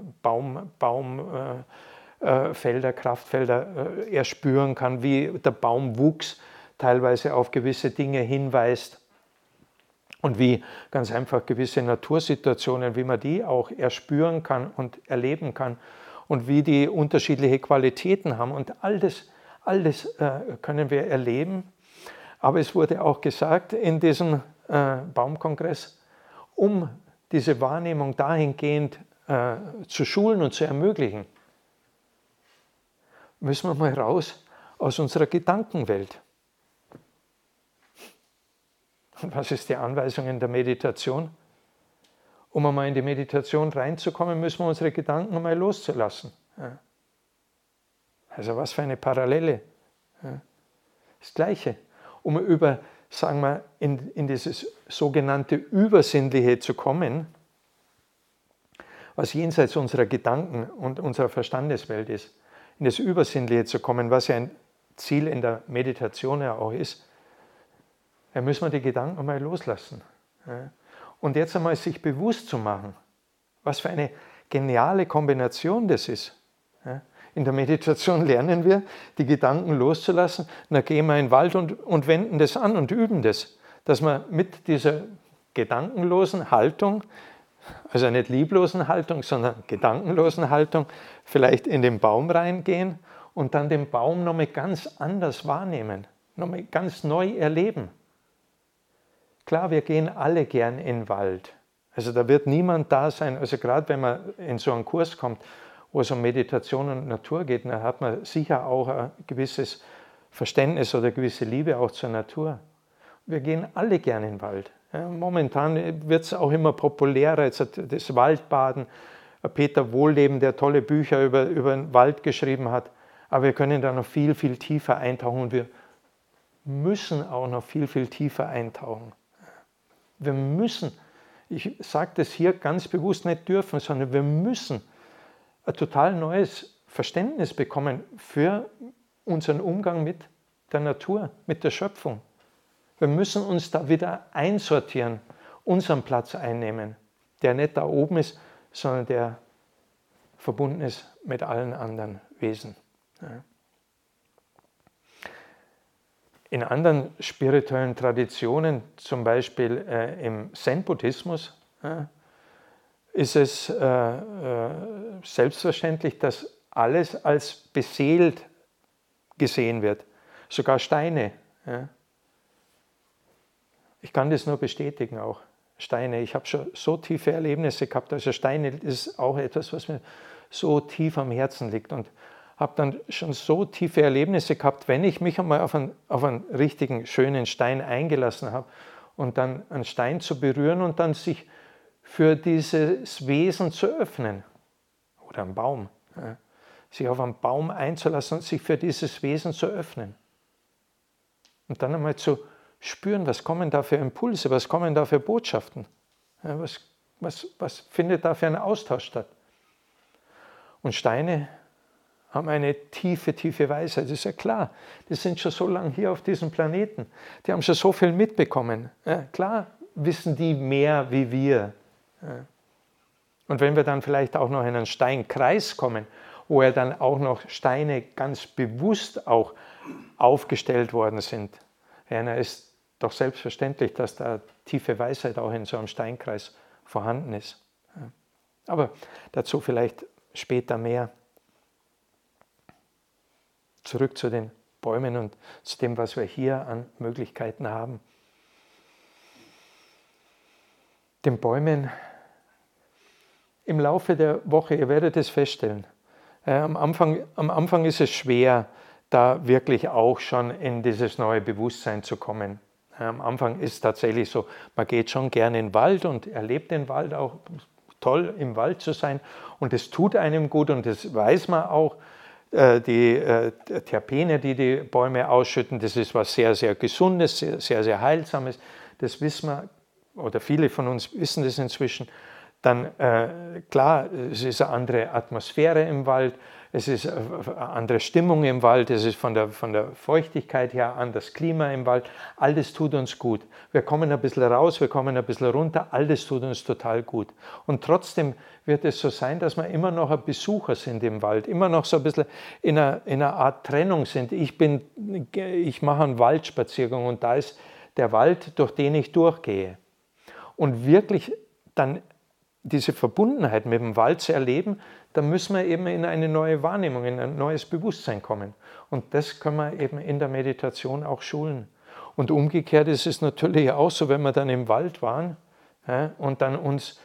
Baumfelder, Kraftfelder erspüren kann, wie der Baumwuchs teilweise auf gewisse Dinge hinweist und wie ganz einfach gewisse Natursituationen, wie man die auch erspüren kann und erleben kann und wie die unterschiedliche Qualitäten haben und all das können wir erleben. Aber es wurde auch gesagt in diesem Baumkongress, um diese Wahrnehmung dahingehend zu schulen und zu ermöglichen, müssen wir mal raus aus unserer Gedankenwelt. Und was ist die Anweisung in der Meditation? Um einmal in die Meditation reinzukommen, müssen wir unsere Gedanken einmal loszulassen. Ja. Also was für eine Parallele. Ja. Das Gleiche. Um sagen wir, in dieses sogenannte Übersinnliche zu kommen, was jenseits unserer Gedanken und unserer Verstandeswelt ist, in das Übersinnliche zu kommen, was ja ein Ziel in der Meditation ja auch ist, da müssen wir die Gedanken einmal loslassen. Ja. Und jetzt einmal sich bewusst zu machen, was für eine geniale Kombination das ist. Ja. In der Meditation lernen wir, die Gedanken loszulassen, dann gehen wir in den Wald und wenden das an und üben das, dass wir mit dieser gedankenlosen Haltung, also nicht lieblosen Haltung, sondern gedankenlosen Haltung, vielleicht in den Baum reingehen und dann den Baum nochmal ganz anders wahrnehmen, nochmal ganz neu erleben. Klar, wir gehen alle gern in den Wald. Also da wird niemand da sein, also gerade wenn man in so einen Kurs kommt, wo es um Meditation und Natur geht, dann hat man sicher auch ein gewisses Verständnis oder eine gewisse Liebe auch zur Natur. Wir gehen alle gern in den Wald. Ja, momentan wird es auch immer populärer, jetzt das Waldbaden, Peter Wohlleben, der tolle Bücher über den Wald geschrieben hat, aber wir können da noch viel, viel tiefer eintauchen und wir müssen auch noch viel, viel tiefer eintauchen. Wir müssen, ich sage das hier ganz bewusst, nicht dürfen, sondern wir müssen ein total neues Verständnis bekommen für unseren Umgang mit der Natur, mit der Schöpfung. Wir müssen uns da wieder einsortieren, unseren Platz einnehmen, der nicht da oben ist, sondern der verbunden ist mit allen anderen Wesen. In anderen spirituellen Traditionen, zum Beispiel im Zen-Buddhismus, ist es selbstverständlich, dass alles als beseelt gesehen wird, sogar Steine. Ja. Ich kann das nur bestätigen auch, Steine. Ich habe schon so tiefe Erlebnisse gehabt, also Steine ist auch etwas, was mir so tief am Herzen liegt und habe dann schon so tiefe Erlebnisse gehabt, wenn ich mich einmal auf einen richtigen, schönen Stein eingelassen habe und dann einen Stein zu berühren und dann sich für dieses Wesen zu öffnen. Oder einen Baum. Ja. Sich auf einen Baum einzulassen und sich für dieses Wesen zu öffnen. Und dann einmal zu spüren, was kommen da für Impulse, was kommen da für Botschaften. Ja, was findet da für ein Austausch statt. Und Steine haben eine tiefe, tiefe Weisheit, das ist ja klar. Die sind schon so lange hier auf diesem Planeten. Die haben schon so viel mitbekommen. Ja, klar wissen die mehr wie wir. Ja. Und wenn wir dann vielleicht auch noch in einen Steinkreis kommen, wo ja dann auch noch Steine ganz bewusst auch aufgestellt worden sind, ja, dann ist doch selbstverständlich, dass da tiefe Weisheit auch in so einem Steinkreis vorhanden ist. Ja. Aber dazu vielleicht später mehr. Zurück zu den Bäumen und zu dem, was wir hier an Möglichkeiten haben. Den Bäumen im Laufe der Woche, ihr werdet es feststellen, am Anfang ist es schwer, da wirklich auch schon in dieses neue Bewusstsein zu kommen. Am Anfang ist es tatsächlich so, man geht schon gerne in den Wald und erlebt den Wald auch, toll im Wald zu sein und es tut einem gut und das weiß man auch. Die Terpene, die die Bäume ausschütten, das ist was sehr, sehr Gesundes, sehr, sehr Heilsames. Das wissen wir, oder viele von uns wissen das inzwischen. Dann, klar, es ist eine andere Atmosphäre im Wald, es ist eine andere Stimmung im Wald, es ist von der Feuchtigkeit her anders Klima im Wald. All das tut uns gut. Wir kommen ein bisschen raus, wir kommen ein bisschen runter, all das tut uns total gut. Und trotzdem wird es so sein, dass wir immer noch ein Besucher sind im Wald, immer noch so ein bisschen in einer Art Trennung sind. Ich mache einen Waldspaziergang und da ist der Wald, durch den ich durchgehe. Und wirklich dann diese Verbundenheit mit dem Wald zu erleben, dann müssen wir eben in eine neue Wahrnehmung, in ein neues Bewusstsein kommen. Und das können wir eben in der Meditation auch schulen. Und umgekehrt ist es natürlich auch so, wenn wir dann im Wald waren, ja, und dann uns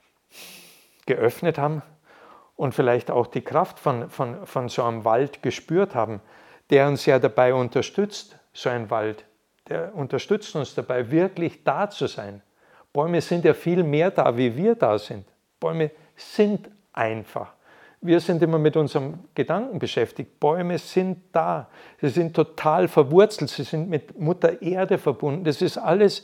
geöffnet haben und vielleicht auch die Kraft von so einem Wald gespürt haben, der uns ja dabei unterstützt, so ein Wald, der unterstützt uns dabei, wirklich da zu sein. Bäume sind ja viel mehr da, wie wir da sind. Bäume sind einfach. Wir sind immer mit unserem Gedanken beschäftigt. Bäume sind da. Sie sind total verwurzelt. Sie sind mit Mutter Erde verbunden. Das ist alles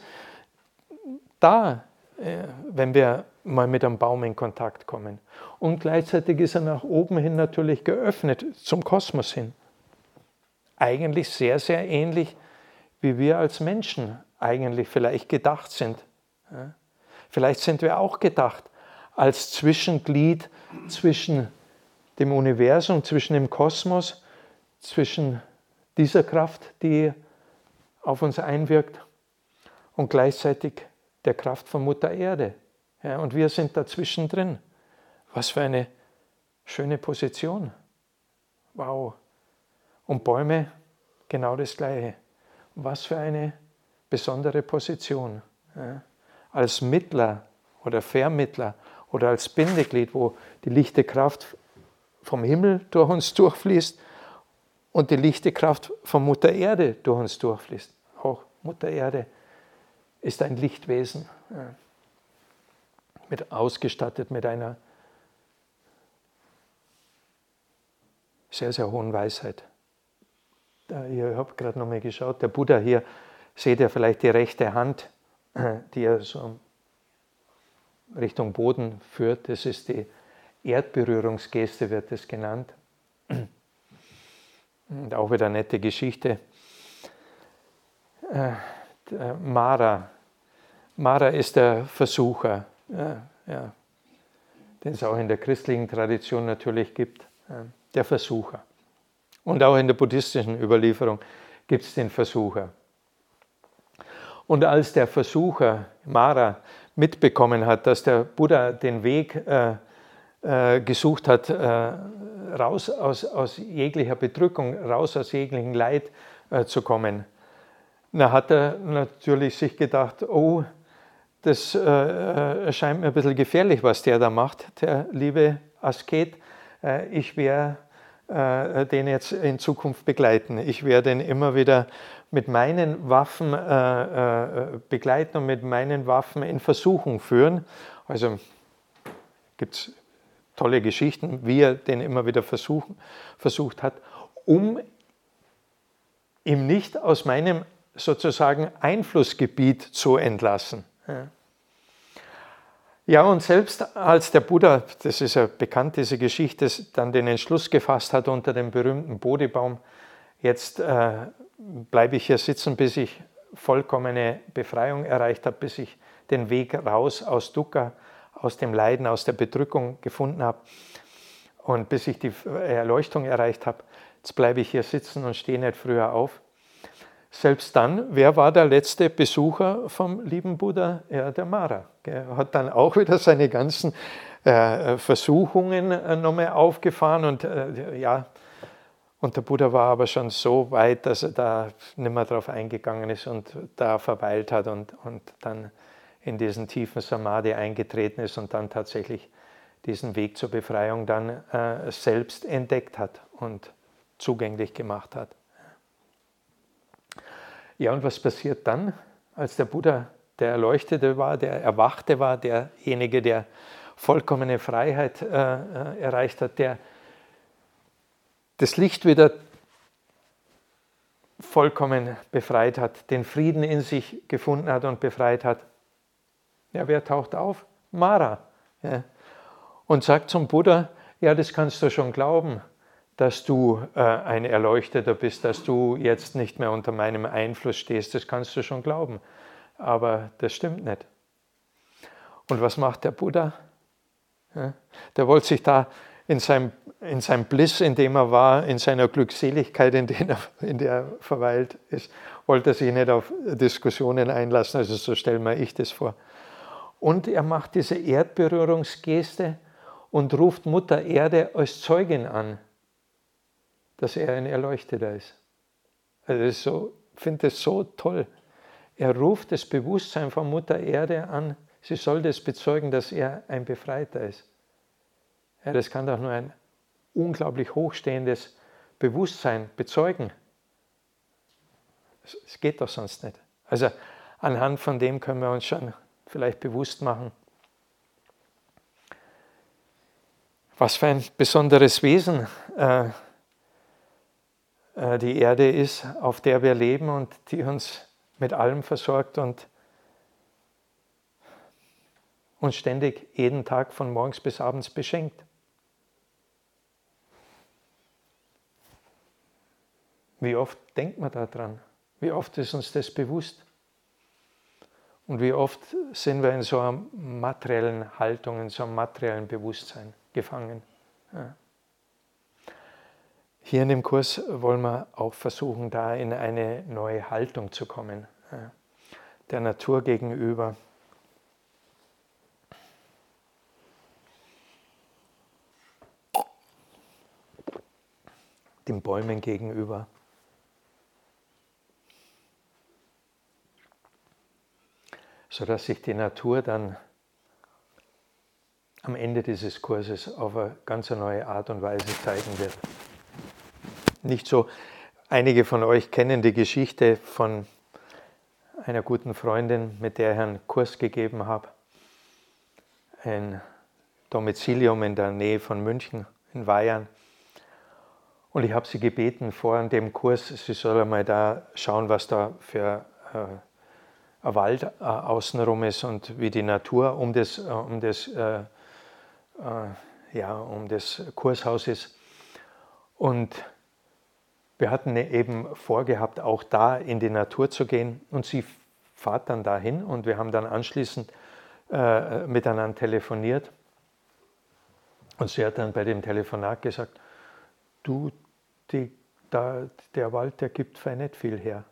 da, wenn wir mal mit einem Baum in Kontakt kommen. Und gleichzeitig ist er nach oben hin natürlich geöffnet, zum Kosmos hin. Eigentlich sehr, sehr ähnlich, wie wir als Menschen eigentlich vielleicht gedacht sind. Ja. Vielleicht sind wir auch gedacht als Zwischenglied zwischen dem Universum, zwischen dem Kosmos, zwischen dieser Kraft, die auf uns einwirkt und gleichzeitig der Kraft von Mutter Erde. Ja, und wir sind dazwischen drin. Was für eine schöne Position. Wow. Und Bäume, genau das Gleiche. Was für eine besondere Position. Ja. Als Mittler oder Vermittler oder als Bindeglied, wo die lichte Kraft vom Himmel durch uns durchfließt und die lichte Kraft von Mutter Erde durch uns durchfließt. Auch Mutter Erde ist ein Lichtwesen, ja, ausgestattet mit einer sehr, sehr hohen Weisheit. Ich habe gerade nochmal geschaut, der Buddha hier, seht ihr vielleicht die rechte Hand, die er so Richtung Boden führt. Das ist die Erdberührungsgeste, wird das genannt. Und auch wieder eine nette Geschichte. Mara ist der Versucher, den es auch in der christlichen Tradition natürlich gibt, der Versucher. Und auch in der buddhistischen Überlieferung gibt es den Versucher. Und als der Versucher, Mara, mitbekommen hat, dass der Buddha den Weg gesucht hat, raus aus jeglicher Bedrückung, raus aus jeglichem Leid zu kommen, da hat er natürlich sich gedacht, oh, das scheint mir ein bisschen gefährlich, was der da macht, der liebe Asket. Ich werde den jetzt in Zukunft begleiten. Ich werde ihn immer wieder mit meinen Waffen begleiten und mit meinen Waffen in Versuchung führen. Also gibt es tolle Geschichten, wie er den immer wieder versucht hat, um ihm nicht aus meinem sozusagen Einflussgebiet zu entlassen. Ja, und selbst als der Buddha, das ist ja bekannt, diese Geschichte, dann den Entschluss gefasst hat unter dem berühmten Bodhibaum, jetzt bleibe ich hier sitzen, bis ich vollkommene Befreiung erreicht habe, bis ich den Weg raus aus Dukkha, aus dem Leiden, aus der Bedrückung gefunden habe und bis ich die Erleuchtung erreicht habe, jetzt bleibe ich hier sitzen und stehe nicht früher auf. Selbst dann, wer war der letzte Besucher vom lieben Buddha? Ja, der Mara. Er hat dann auch wieder seine ganzen Versuchungen nochmal aufgefahren und und der Buddha war aber schon so weit, dass er da nicht mehr drauf eingegangen ist und da verweilt hat und dann in diesen tiefen Samadhi eingetreten ist und dann tatsächlich diesen Weg zur Befreiung dann selbst entdeckt hat und zugänglich gemacht hat. Ja, und was passiert dann, als der Buddha der Erleuchtete war, der Erwachte war, derjenige, der vollkommene Freiheit erreicht hat, der das Licht wieder vollkommen befreit hat, den Frieden in sich gefunden hat und befreit hat? Ja, wer taucht auf? Mara. Ja. Und sagt zum Buddha, ja, das kannst du schon glauben, dass du ein Erleuchteter bist, dass du jetzt nicht mehr unter meinem Einfluss stehst, das kannst du schon glauben. Aber das stimmt nicht. Und was macht der Buddha? Ja, der wollte sich da in seinem Bliss, in dem er war, in seiner Glückseligkeit, in der er verweilt ist, wollte er sich nicht auf Diskussionen einlassen, also so stelle mir ich das vor. Und er macht diese Erdberührungsgeste und ruft Mutter Erde als Zeugin an, dass er ein Erleuchteter ist. Also ich finde das so toll. Er ruft das Bewusstsein von Mutter Erde an, sie soll das bezeugen, dass er ein Befreiter ist. Ja, das kann doch nur ein unglaublich hochstehendes Bewusstsein bezeugen. Es geht doch sonst nicht. Also anhand von dem können wir uns schon vielleicht bewusst machen, was für ein besonderes Wesen die Erde ist, auf der wir leben und die uns mit allem versorgt und uns ständig jeden Tag von morgens bis abends beschenkt. Wie oft denkt man daran? Wie oft ist uns das bewusst? Und wie oft sind wir in so einer materiellen Haltung, in so einem materiellen Bewusstsein gefangen? Ja. Hier in dem Kurs wollen wir auch versuchen, da in eine neue Haltung zu kommen, der Natur gegenüber. Den Bäumen gegenüber. Sodass sich die Natur dann am Ende dieses Kurses auf eine ganz neue Art und Weise zeigen wird. Nicht so, einige von euch kennen die Geschichte von einer guten Freundin, mit der ich einen Kurs gegeben habe. Ein Domizilium in der Nähe von München, in Weyern. Und ich habe sie gebeten vor dem Kurs, sie soll einmal da schauen, was da für ein Wald außenrum ist und wie die Natur um das Kurshaus ist. Und wir hatten eben vorgehabt, auch da in die Natur zu gehen. Und sie fährt dann dahin und wir haben dann anschließend miteinander telefoniert. Und sie hat dann bei dem Telefonat gesagt, du, der Wald, der gibt für nicht viel her.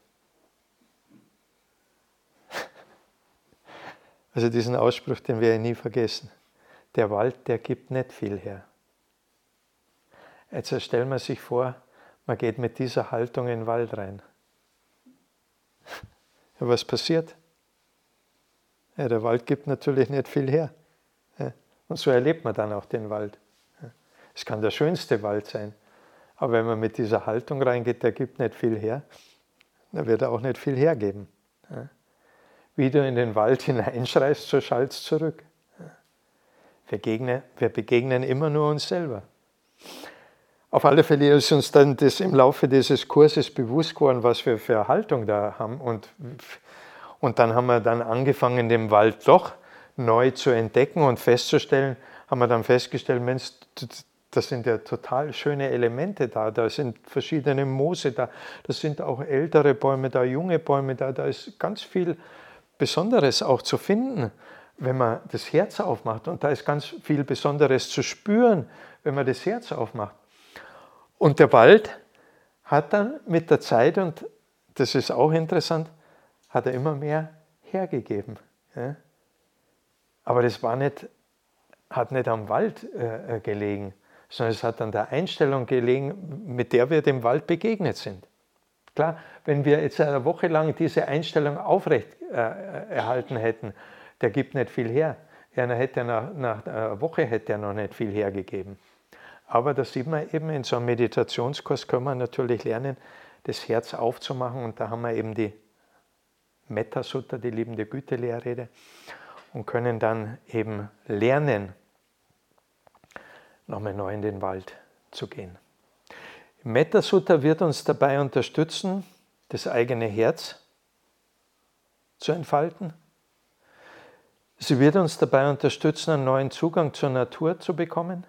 Also diesen Ausspruch, den werde ich nie vergessen. Der Wald, der gibt nicht viel her. Jetzt stellen wir sich vor, man geht mit dieser Haltung in den Wald rein. Ja, was passiert? Ja, der Wald gibt natürlich nicht viel her. Ja, und so erlebt man dann auch den Wald. Ja, es kann der schönste Wald sein, aber wenn man mit dieser Haltung reingeht, der gibt nicht viel her, dann wird er auch nicht viel hergeben. Ja, wie du in den Wald hineinschreist, so schallt's zurück. Ja, wir begegnen immer nur uns selber. Auf alle Fälle ist uns dann das im Laufe dieses Kurses bewusst geworden, was wir für eine Haltung da haben. Und dann haben wir dann angefangen, den Wald doch neu zu entdecken und festzustellen, haben wir dann festgestellt, Mensch, das sind ja total schöne Elemente da. Da sind verschiedene Moose da, da sind auch ältere Bäume da, junge Bäume da. Da ist ganz viel Besonderes auch zu finden, wenn man das Herz aufmacht. Und da ist ganz viel Besonderes zu spüren, wenn man das Herz aufmacht. Und der Wald hat dann mit der Zeit, und das ist auch interessant, hat er immer mehr hergegeben. Ja? Aber das hat nicht am Wald gelegen, sondern es hat an der Einstellung gelegen, mit der wir dem Wald begegnet sind. Klar, wenn wir jetzt eine Woche lang diese Einstellung aufrecht erhalten hätten, der gibt nicht viel her. Ja, nach einer Woche hätte er noch nicht viel hergegeben. Aber da sieht man eben, in so einem Meditationskurs können wir natürlich lernen, das Herz aufzumachen. Und da haben wir eben die Metta Sutta, die liebende Güte-Lehrrede, und können dann eben lernen, nochmal neu in den Wald zu gehen. Metta Sutta wird uns dabei unterstützen, das eigene Herz zu entfalten. Sie wird uns dabei unterstützen, einen neuen Zugang zur Natur zu bekommen.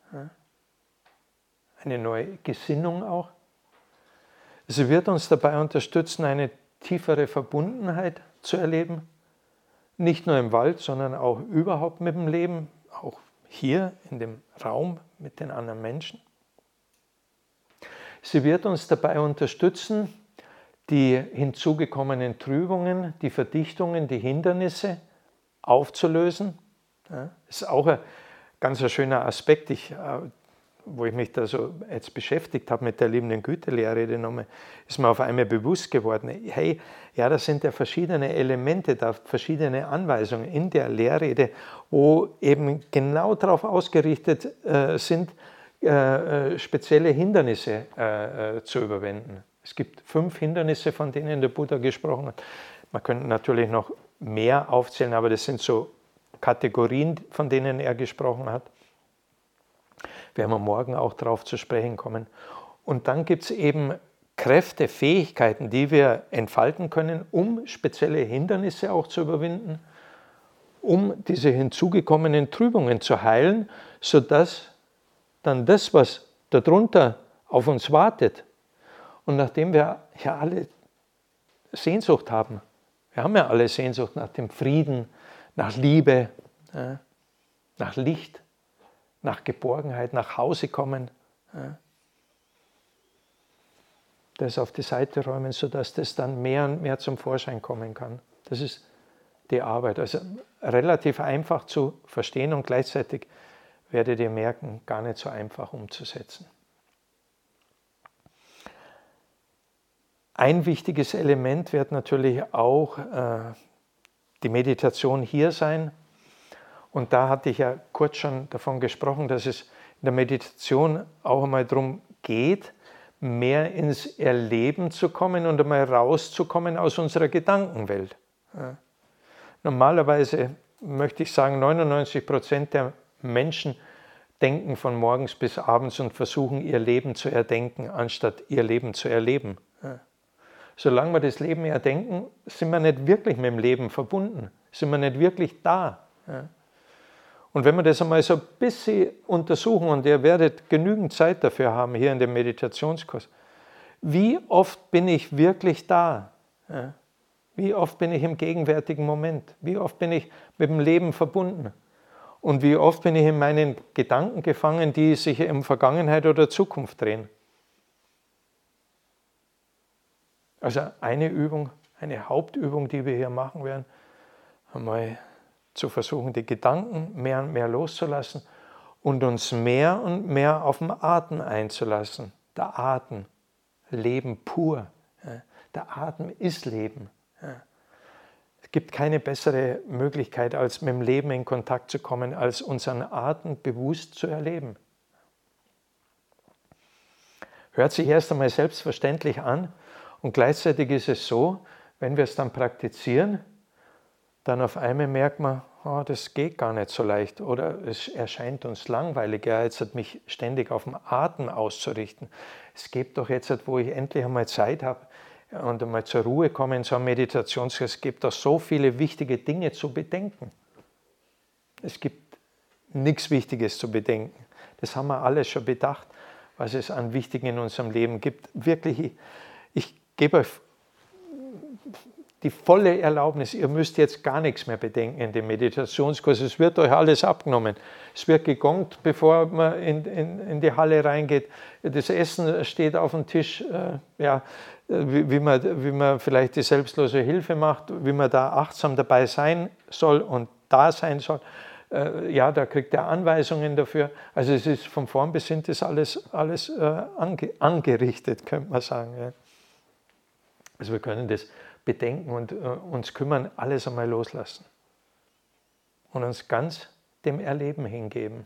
Eine neue Gesinnung auch. Sie wird uns dabei unterstützen, eine tiefere Verbundenheit zu erleben. Nicht nur im Wald, sondern auch überhaupt mit dem Leben, auch hier in dem Raum mit den anderen Menschen. Sie wird uns dabei unterstützen, die hinzugekommenen Trübungen, die Verdichtungen, die Hindernisse aufzulösen. Das ist auch ein ganz schöner Aspekt, wo ich mich da so jetzt beschäftigt habe mit der liebenden Güte-Lehrrede nochmal, ist mir auf einmal bewusst geworden, hey, ja, das sind ja verschiedene Elemente, da verschiedene Anweisungen in der Lehrrede, wo eben genau darauf ausgerichtet sind, spezielle Hindernisse zu überwinden. Es gibt 5 Hindernisse, von denen der Buddha gesprochen hat. Man könnte natürlich noch mehr aufzählen, aber das sind so Kategorien, von denen er gesprochen hat. Werden wir morgen auch darauf zu sprechen kommen. Und dann gibt es eben Kräfte, Fähigkeiten, die wir entfalten können, um spezielle Hindernisse auch zu überwinden, um diese hinzugekommenen Trübungen zu heilen, sodass dann das, was darunter auf uns wartet, und nachdem wir ja alle Sehnsucht haben, wir haben ja alle Sehnsucht nach dem Frieden, nach Liebe, nach Licht, nach Geborgenheit, nach Hause kommen, das auf die Seite räumen, sodass das dann mehr und mehr zum Vorschein kommen kann. Das ist die Arbeit. Also relativ einfach zu verstehen und gleichzeitig werdet ihr merken, gar nicht so einfach umzusetzen. Ein wichtiges Element wird natürlich auch die Meditation hier sein. Und da hatte ich ja kurz schon davon gesprochen, dass es in der Meditation auch einmal darum geht, mehr ins Erleben zu kommen und einmal rauszukommen aus unserer Gedankenwelt. Ja. Normalerweise möchte ich sagen, 99% der Menschen denken von morgens bis abends und versuchen, ihr Leben zu erdenken, anstatt ihr Leben zu erleben. Solange wir das Leben erdenken, sind wir nicht wirklich mit dem Leben verbunden, sind wir nicht wirklich da. Und wenn wir das einmal so ein bisschen untersuchen, und ihr werdet genügend Zeit dafür haben hier in dem Meditationskurs, wie oft bin ich wirklich da? Wie oft bin ich im gegenwärtigen Moment? Wie oft bin ich mit dem Leben verbunden? Und wie oft bin ich in meinen Gedanken gefangen, die sich um Vergangenheit oder Zukunft drehen? Also eine Übung, eine Hauptübung, die wir hier machen werden, einmal zu versuchen, die Gedanken mehr und mehr loszulassen und uns mehr und mehr auf den Atem einzulassen. Der Atem, Leben pur. Der Atem ist Leben. Es gibt keine bessere Möglichkeit, als mit dem Leben in Kontakt zu kommen, als unseren Atem bewusst zu erleben. Hört sich erst einmal selbstverständlich an und gleichzeitig ist es so, wenn wir es dann praktizieren, dann auf einmal merkt man, oh, das geht gar nicht so leicht oder es erscheint uns langweilig, jetzt mich ständig auf den Atem auszurichten. Es gibt doch jetzt, wo ich endlich einmal Zeit habe, und einmal zur Ruhe kommen in so einem Meditationskurs, es gibt da so viele wichtige Dinge zu bedenken. Es gibt nichts Wichtiges zu bedenken. Das haben wir alles schon bedacht, was es an Wichtigen in unserem Leben gibt. Wirklich, ich gebe euch die volle Erlaubnis, ihr müsst jetzt gar nichts mehr bedenken in dem Meditationskurs. Es wird euch alles abgenommen. Es wird gegongt, bevor man in die Halle reingeht. Das Essen steht auf dem Tisch, wie man vielleicht die selbstlose Hilfe macht, wie man da achtsam dabei sein soll und da sein soll. Da kriegt er Anweisungen dafür. Also es ist von vorn bis hinten ist alles angerichtet, könnte man sagen. Ja. Also wir können das bedenken und uns kümmern, alles einmal loslassen und uns ganz dem Erleben hingeben.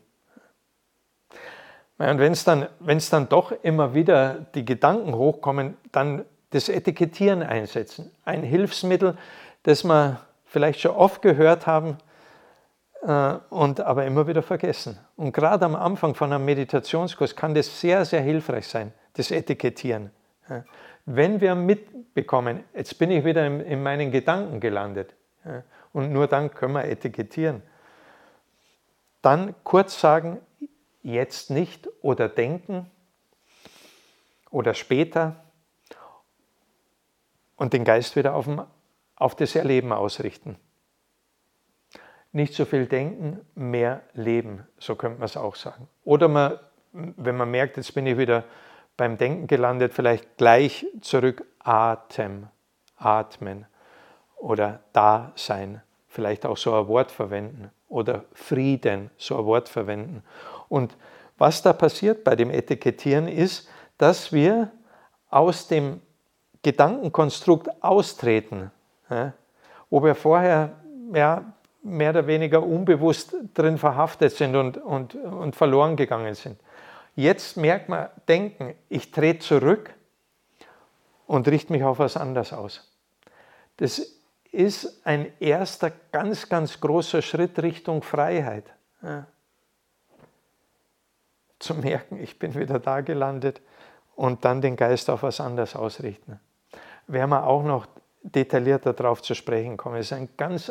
Und wenn es dann doch immer wieder die Gedanken hochkommen, dann das Etikettieren einsetzen. Ein Hilfsmittel, das wir vielleicht schon oft gehört haben und aber immer wieder vergessen. Und gerade am Anfang von einem Meditationskurs kann das sehr, sehr hilfreich sein, das Etikettieren. Wenn wir mitbekommen, jetzt bin ich wieder in meinen Gedanken gelandet und nur dann können wir etikettieren, dann kurz sagen, jetzt nicht oder denken oder später und den Geist wieder auf das Erleben ausrichten. Nicht so viel denken, mehr leben, so könnte man es auch sagen. Oder wenn man merkt, jetzt bin ich wieder beim Denken gelandet, vielleicht gleich zurück atmen oder Dasein, vielleicht auch so ein Wort verwenden oder Frieden, so ein Wort verwenden. Und was da passiert bei dem Etikettieren ist, dass wir aus dem Gedankenkonstrukt austreten, wo wir vorher mehr oder weniger unbewusst drin verhaftet sind und verloren gegangen sind. Jetzt merkt man, denken, ich trete zurück und richte mich auf was anderes aus. Das ist ein erster ganz, ganz großer Schritt Richtung Freiheit. Zu merken, ich bin wieder da gelandet und dann den Geist auf was anderes ausrichten. Werden wir auch noch detaillierter darauf zu sprechen kommen. Es ist eine ganz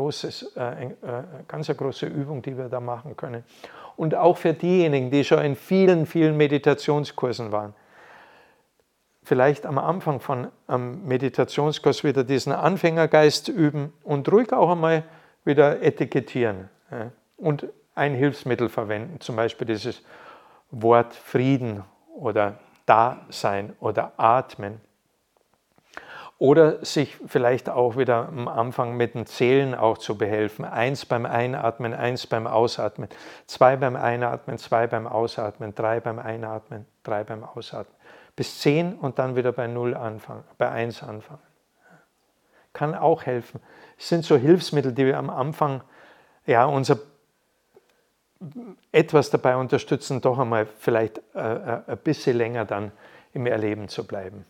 große Übung, die wir da machen können. Und auch für diejenigen, die schon in vielen, vielen Meditationskursen waren. Vielleicht am Anfang von einem Meditationskurs wieder diesen Anfängergeist üben und ruhig auch einmal wieder etikettieren. Und ein Hilfsmittel verwenden, zum Beispiel dieses Wort Frieden oder Dasein oder Atmen. Oder sich vielleicht auch wieder am Anfang mit dem Zählen auch zu behelfen. 1 beim Einatmen, 1 beim Ausatmen, 2 beim Einatmen, 2 beim Ausatmen, 3 beim Einatmen, 3 beim Ausatmen. Bis 10 und dann wieder bei 0 anfangen, bei 1 anfangen. Kann auch helfen. Es sind so Hilfsmittel, die wir am Anfang unser etwas dabei unterstützen, doch einmal vielleicht ein bisschen länger dann im Erleben zu bleiben.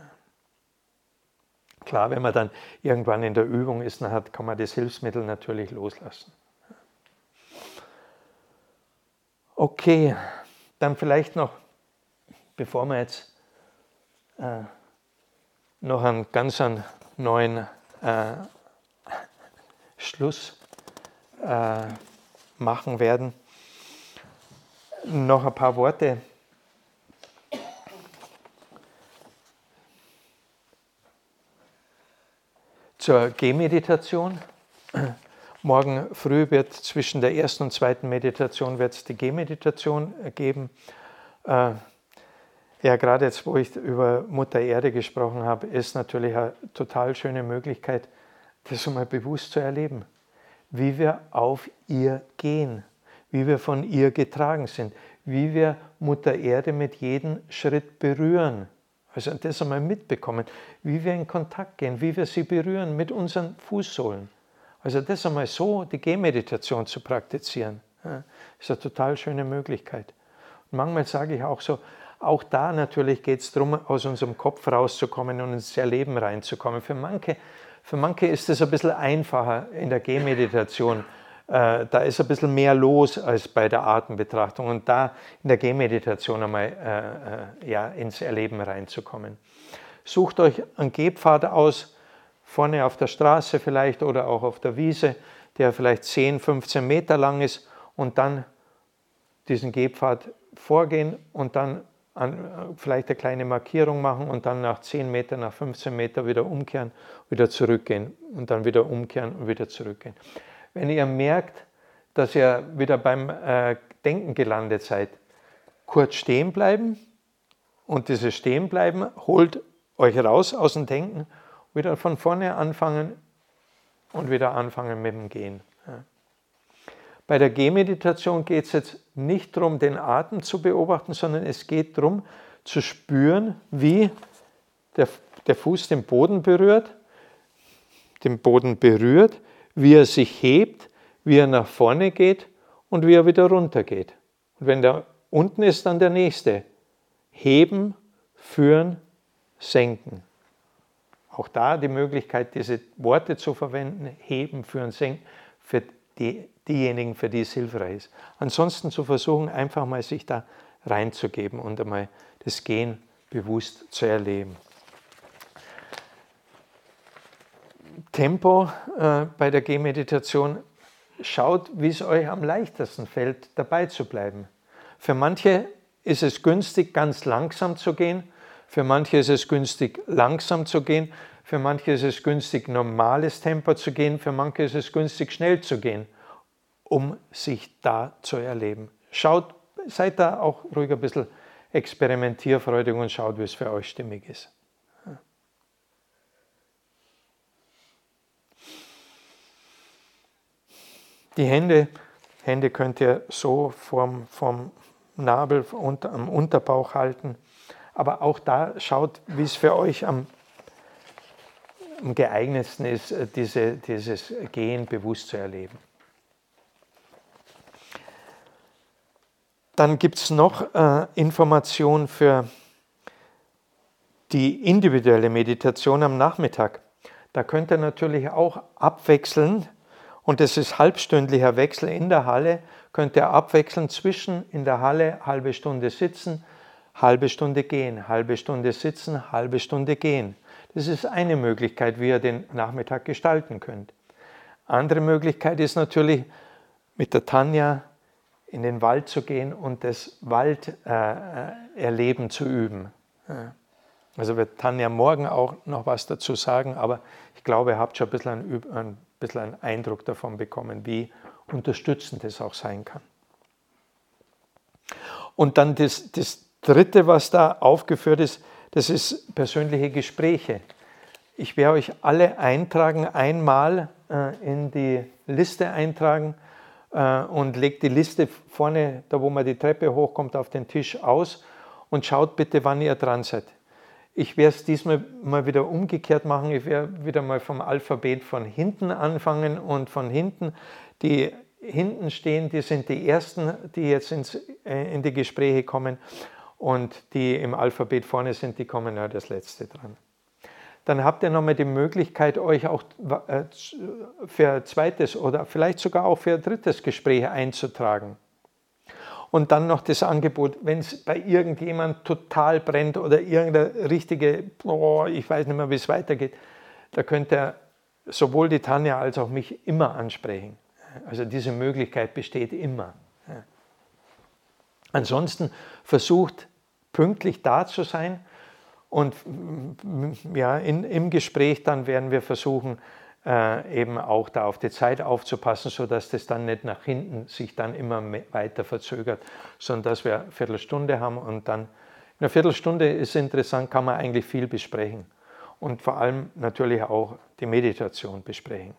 Klar, wenn man dann irgendwann in der Übung ist, kann man das Hilfsmittel natürlich loslassen. Okay, dann vielleicht noch, bevor wir jetzt noch einen ganz neuen Schluss machen werden, noch ein paar Worte zur Gehmeditation. Morgen früh wird zwischen der ersten und zweiten Meditation wird es die Gehmeditation geben. Ja, gerade jetzt, wo ich über Mutter Erde gesprochen habe, ist natürlich eine total schöne Möglichkeit, das einmal bewusst zu erleben, wie wir auf ihr gehen, wie wir von ihr getragen sind, wie wir Mutter Erde mit jedem Schritt berühren. Also das einmal mitbekommen, wie wir in Kontakt gehen, wie wir sie berühren mit unseren Fußsohlen. Also das einmal so, die Gehmeditation zu praktizieren, ist eine total schöne Möglichkeit. Und manchmal sage ich auch so, auch da natürlich geht es darum, aus unserem Kopf rauszukommen und ins Erleben reinzukommen. Für manche ist es ein bisschen einfacher in der Gehmeditation. Da ist ein bisschen mehr los als bei der Atembetrachtung und da in der Gehmeditation einmal ins Erleben reinzukommen. Sucht euch einen Gehpfad aus, vorne auf der Straße vielleicht oder auch auf der Wiese, der vielleicht 10, 15 Meter lang ist und dann diesen Gehpfad vorgehen und dann vielleicht eine kleine Markierung machen und dann nach 10 Meter, nach 15 Meter wieder umkehren, wieder zurückgehen und dann wieder umkehren und wieder zurückgehen. Wenn ihr merkt, dass ihr wieder beim Denken gelandet seid, kurz stehen bleiben und dieses Stehenbleiben holt euch raus aus dem Denken, wieder von vorne anfangen und wieder anfangen mit dem Gehen. Ja. Bei der Gehmeditation geht es jetzt nicht darum, den Atem zu beobachten, sondern es geht darum, zu spüren, wie der Fuß den Boden berührt, wie er sich hebt, wie er nach vorne geht und wie er wieder runter geht. Und wenn der unten ist, dann der nächste. Heben, führen, senken. Auch da die Möglichkeit, diese Worte zu verwenden, heben, führen, senken, für diejenigen, für die es hilfreich ist. Ansonsten zu versuchen, einfach mal sich da reinzugeben und einmal das Gehen bewusst zu erleben. Tempo bei der Gehmeditation, schaut, wie es euch am leichtesten fällt, dabei zu bleiben. Für manche ist es günstig, ganz langsam zu gehen. Für manche ist es günstig, langsam zu gehen. Für manche ist es günstig, normales Tempo zu gehen. Für manche ist es günstig, schnell zu gehen, um sich da zu erleben. Schaut, seid da auch ruhig ein bisschen experimentierfreudig und schaut, wie es für euch stimmig ist. Die Hände könnt ihr so vom Nabel am Unterbauch halten. Aber auch da schaut, wie es für euch am geeignetsten ist, dieses Gehen bewusst zu erleben. Dann gibt es noch Informationen für die individuelle Meditation am Nachmittag. Da könnt ihr natürlich auch abwechseln, und das ist halbstündlicher Wechsel in der Halle, könnt ihr abwechseln zwischen in der Halle halbe Stunde sitzen, halbe Stunde gehen, halbe Stunde sitzen, halbe Stunde gehen. Das ist eine Möglichkeit, wie ihr den Nachmittag gestalten könnt. Andere Möglichkeit ist natürlich, mit der Tanja in den Wald zu gehen und das Walderleben zu üben. Also wird Tanja morgen auch noch was dazu sagen, aber ich glaube, ihr habt schon ein bisschen einen Eindruck davon bekommen, wie unterstützend das auch sein kann. Und dann das Dritte, was da aufgeführt ist, das ist persönliche Gespräche. Ich werde euch alle eintragen, einmal in die Liste eintragen und legt die Liste vorne, da wo man die Treppe hochkommt, auf den Tisch aus und schaut bitte, wann ihr dran seid. Ich werde es diesmal mal wieder umgekehrt machen. Ich werde wieder mal vom Alphabet von hinten anfangen und von hinten. Die hinten stehen, die sind die Ersten, die jetzt in die Gespräche kommen, und die im Alphabet vorne sind, die kommen ja das Letzte dran. Dann habt ihr nochmal die Möglichkeit, euch auch für ein zweites oder vielleicht sogar auch für ein drittes Gespräch einzutragen. Und dann noch das Angebot, wenn es bei irgendjemand total brennt oder irgendeine richtige, ich weiß nicht mehr, wie es weitergeht, da könnt ihr sowohl die Tanja als auch mich immer ansprechen. Also diese Möglichkeit besteht immer. Ansonsten versucht pünktlich da zu sein und ja, im Gespräch dann werden wir versuchen, eben auch da auf die Zeit aufzupassen, sodass das dann nicht nach hinten sich dann immer weiter verzögert, sondern dass wir eine Viertelstunde haben und dann in einer Viertelstunde ist interessant, kann man eigentlich viel besprechen und vor allem natürlich auch die Meditation besprechen.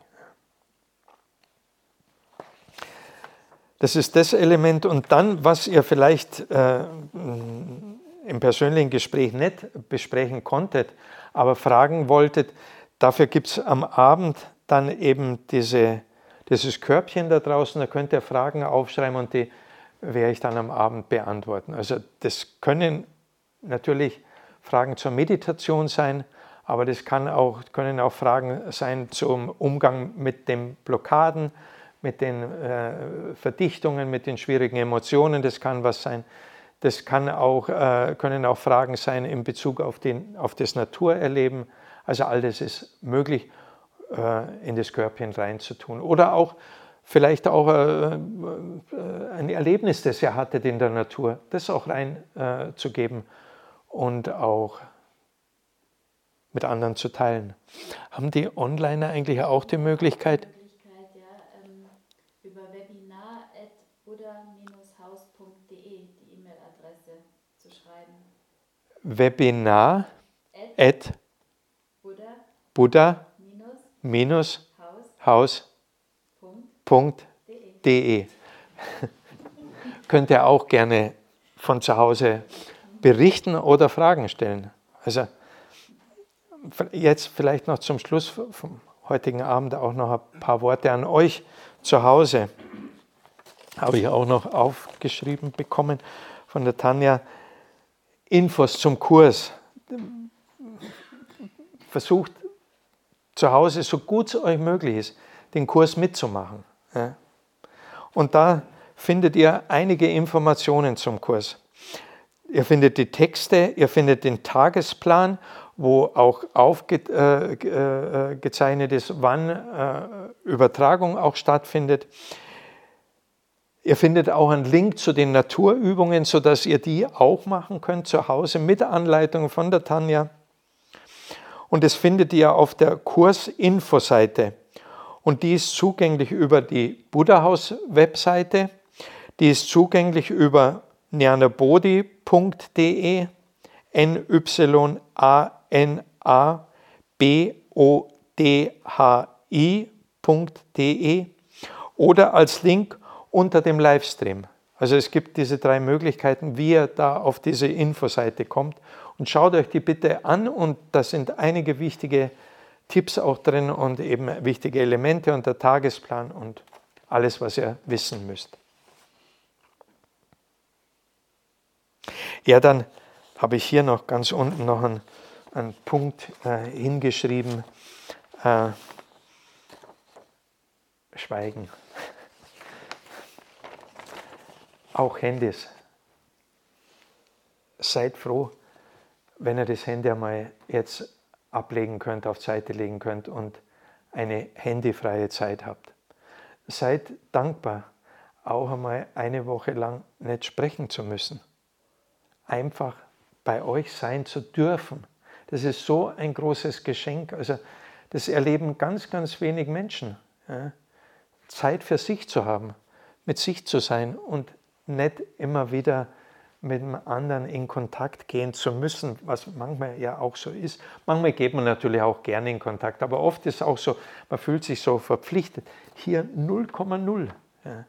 Das ist das Element und dann, was ihr vielleicht im persönlichen Gespräch nicht besprechen konntet, aber fragen wolltet, dafür gibt es am Abend dann eben dieses Körbchen da draußen, da könnt ihr Fragen aufschreiben und die werde ich dann am Abend beantworten. Also das können natürlich Fragen zur Meditation sein, aber das können auch Fragen sein zum Umgang mit den Blockaden, mit den Verdichtungen, mit den schwierigen Emotionen, das kann was sein. Das können auch Fragen sein in Bezug auf das Naturerleben. Also all das ist möglich, in das Körbchen reinzutun. Oder auch vielleicht auch ein Erlebnis, das ihr hattet in der Natur, das auch reinzugeben und auch mit anderen zu teilen. Haben die Onliner eigentlich auch die Möglichkeit? Über webinar@buddha-haus.de die E-Mail-Adresse zu schreiben. Webinar@buddha-haus.de Könnt ihr auch gerne von zu Hause berichten oder Fragen stellen. Also jetzt vielleicht noch zum Schluss vom heutigen Abend auch noch ein paar Worte an euch zu Hause. Habe ich auch noch aufgeschrieben bekommen von der Tanja. Infos zum Kurs. Versucht zu Hause, so gut es euch möglich ist, den Kurs mitzumachen. Und da findet ihr einige Informationen zum Kurs. Ihr findet die Texte, ihr findet den Tagesplan, wo auch aufgezeichnet ist, wann Übertragung auch stattfindet. Ihr findet auch einen Link zu den Naturübungen, sodass ihr die auch machen könnt zu Hause mit Anleitung von der Tanja. Und das findet ihr auf der Kursinfo-Seite. Und die ist zugänglich über die Buddha-Haus-Webseite. Die ist zugänglich über nyanabodhi.de, nyanabodhi.de oder als Link unter dem Livestream. Also es gibt diese 3 Möglichkeiten, wie ihr da auf diese Infoseite kommt. Und schaut euch die bitte an und da sind einige wichtige Tipps auch drin und eben wichtige Elemente und der Tagesplan und alles, was ihr wissen müsst. Ja, dann habe ich hier noch ganz unten noch einen Punkt hingeschrieben. Schweigen. Auch Handys. Seid froh, wenn ihr das Handy einmal jetzt ablegen könnt, auf Seite legen könnt und eine handyfreie Zeit habt. Seid dankbar, auch einmal eine Woche lang nicht sprechen zu müssen. Einfach bei euch sein zu dürfen. Das ist so ein großes Geschenk. Also das erleben ganz, ganz wenig Menschen. Ja. Zeit für sich zu haben, mit sich zu sein und nicht immer wieder mit dem anderen in Kontakt gehen zu müssen, was manchmal ja auch so ist. Manchmal geht man natürlich auch gerne in Kontakt, aber oft ist es auch so, man fühlt sich so verpflichtet. Hier 0,0. Ja.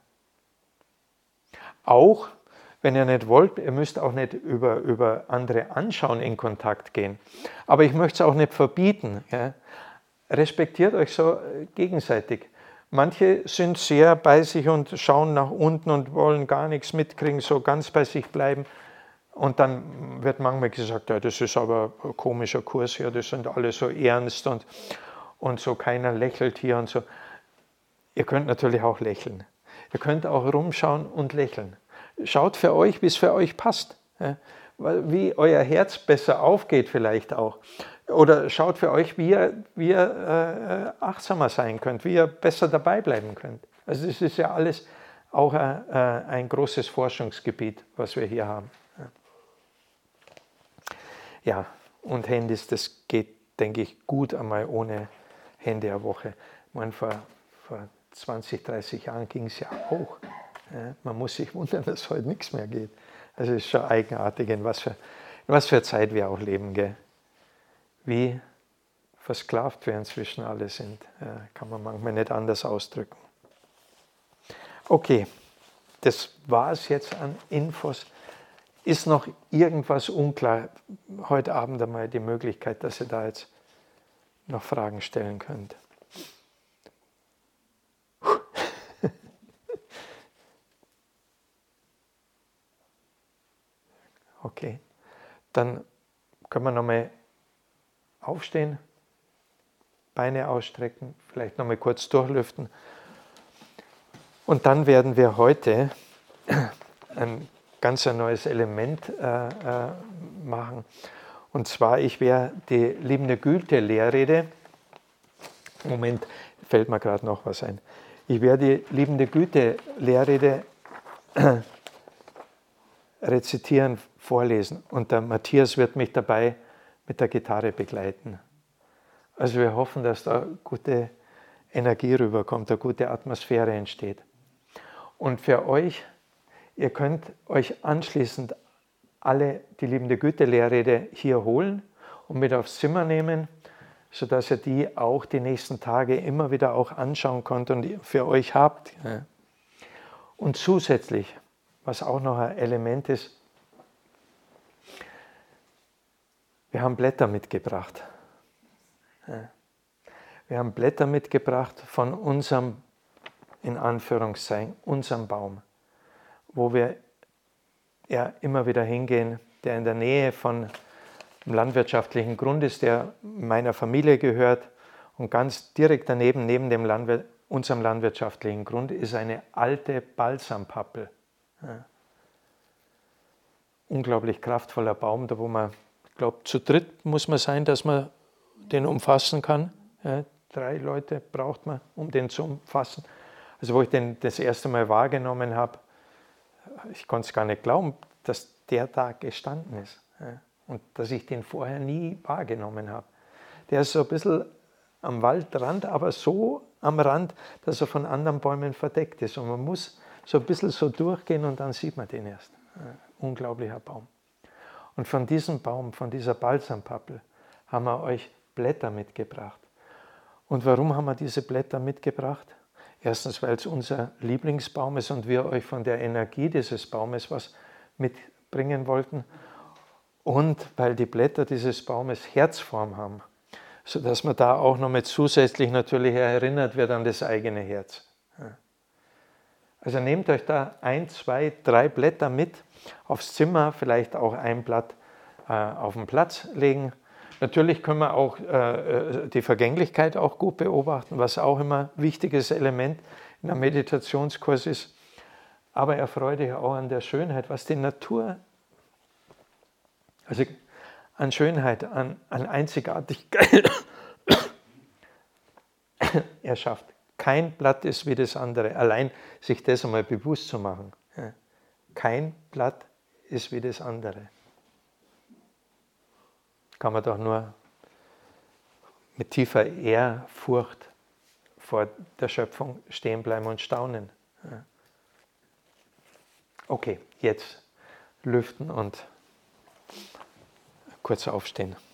Auch wenn ihr nicht wollt, ihr müsst auch nicht über andere anschauen in Kontakt gehen. Aber ich möchte es auch nicht verbieten. Ja. Respektiert euch so gegenseitig. Manche sind sehr bei sich und schauen nach unten und wollen gar nichts mitkriegen, so ganz bei sich bleiben. Und dann wird manchmal gesagt, ja, das ist aber ein komischer Kurs hier, das sind alle so ernst und so keiner lächelt hier und so. Ihr könnt natürlich auch lächeln. Ihr könnt auch rumschauen und lächeln. Schaut für euch, wie es für euch passt. Ja? Wie euer Herz besser aufgeht vielleicht auch. Oder schaut für euch, wie ihr achtsamer sein könnt, wie ihr besser dabei bleiben könnt. Also es ist ja alles auch ein großes Forschungsgebiet, was wir hier haben. Ja, und Handys, das geht, denke ich, gut einmal ohne Handy eine Woche. Ich meine, vor 20, 30 Jahren ging es ja auch. Ja, man muss sich wundern, dass heute nichts mehr geht. Also es ist schon eigenartig, in was für Zeit wir auch leben. Gell? Wie versklavt wir inzwischen alle sind, kann man manchmal nicht anders ausdrücken. Okay, das war es jetzt an Infos. Ist noch irgendwas unklar? Heute Abend einmal die Möglichkeit, dass ihr da jetzt noch Fragen stellen könnt. Okay, dann können wir nochmal aufstehen, Beine ausstrecken, vielleicht nochmal kurz durchlüften. Und dann werden wir heute ein ganz neues Element machen. Und zwar, ich werde die liebende Güte-Lehrrede, Moment, fällt mir gerade noch was ein. Ich werde die liebende Güte-Lehrrede rezitieren, vorlesen. Und der Matthias wird mich dabei mit der Gitarre begleiten. Also wir hoffen, dass da gute Energie rüberkommt, eine gute Atmosphäre entsteht. Und für euch, ihr könnt euch anschließend alle die liebende Güte-Lehrrede hier holen und mit aufs Zimmer nehmen, sodass ihr die auch die nächsten Tage immer wieder auch anschauen könnt und für euch habt. Und zusätzlich, was auch noch ein Element ist, wir haben Blätter mitgebracht. Wir haben Blätter mitgebracht von unserem, in Anführungszeichen, unserem Baum, wo wir ja immer wieder hingehen, der in der Nähe von einem landwirtschaftlichen Grund ist, der meiner Familie gehört. Und ganz direkt daneben, neben unserem landwirtschaftlichen Grund, ist eine alte Balsampappel. Ja. Unglaublich kraftvoller Baum, da wo man, ich glaube, zu dritt muss man sein, dass man den umfassen kann. Ja, 3 Leute braucht man, um den zu umfassen. Also wo ich den das erste Mal wahrgenommen habe, ich konnte es gar nicht glauben, dass der da gestanden ist. Ja, und dass ich den vorher nie wahrgenommen habe. Der ist so ein bisschen am Waldrand, aber so am Rand, dass er von anderen Bäumen verdeckt ist. Und man muss so ein bisschen so durchgehen und dann sieht man den erst. Unglaublicher Baum. Und von diesem Baum, von dieser Balsampappel, haben wir euch Blätter mitgebracht. Und warum haben wir diese Blätter mitgebracht? Erstens, weil es unser Lieblingsbaum ist und wir euch von der Energie dieses Baumes was mitbringen wollten. Und weil die Blätter dieses Baumes Herzform haben, sodass man da auch noch mit zusätzlich natürlich erinnert wird an das eigene Herz. Also nehmt euch da 1, 2, 3 Blätter mit aufs Zimmer, vielleicht auch ein Blatt auf den Platz legen. Natürlich können wir auch die Vergänglichkeit auch gut beobachten, was auch immer ein wichtiges Element in einem Meditationskurs ist. Aber erfreut euch auch an der Schönheit, was die Natur, also an Schönheit, an Einzigartigkeit erschafft. Kein Blatt ist wie das andere. Allein sich das einmal bewusst zu machen. Kein Blatt ist wie das andere. Kann man doch nur mit tiefer Ehrfurcht vor der Schöpfung stehen bleiben und staunen. Okay, jetzt lüften und kurz aufstehen.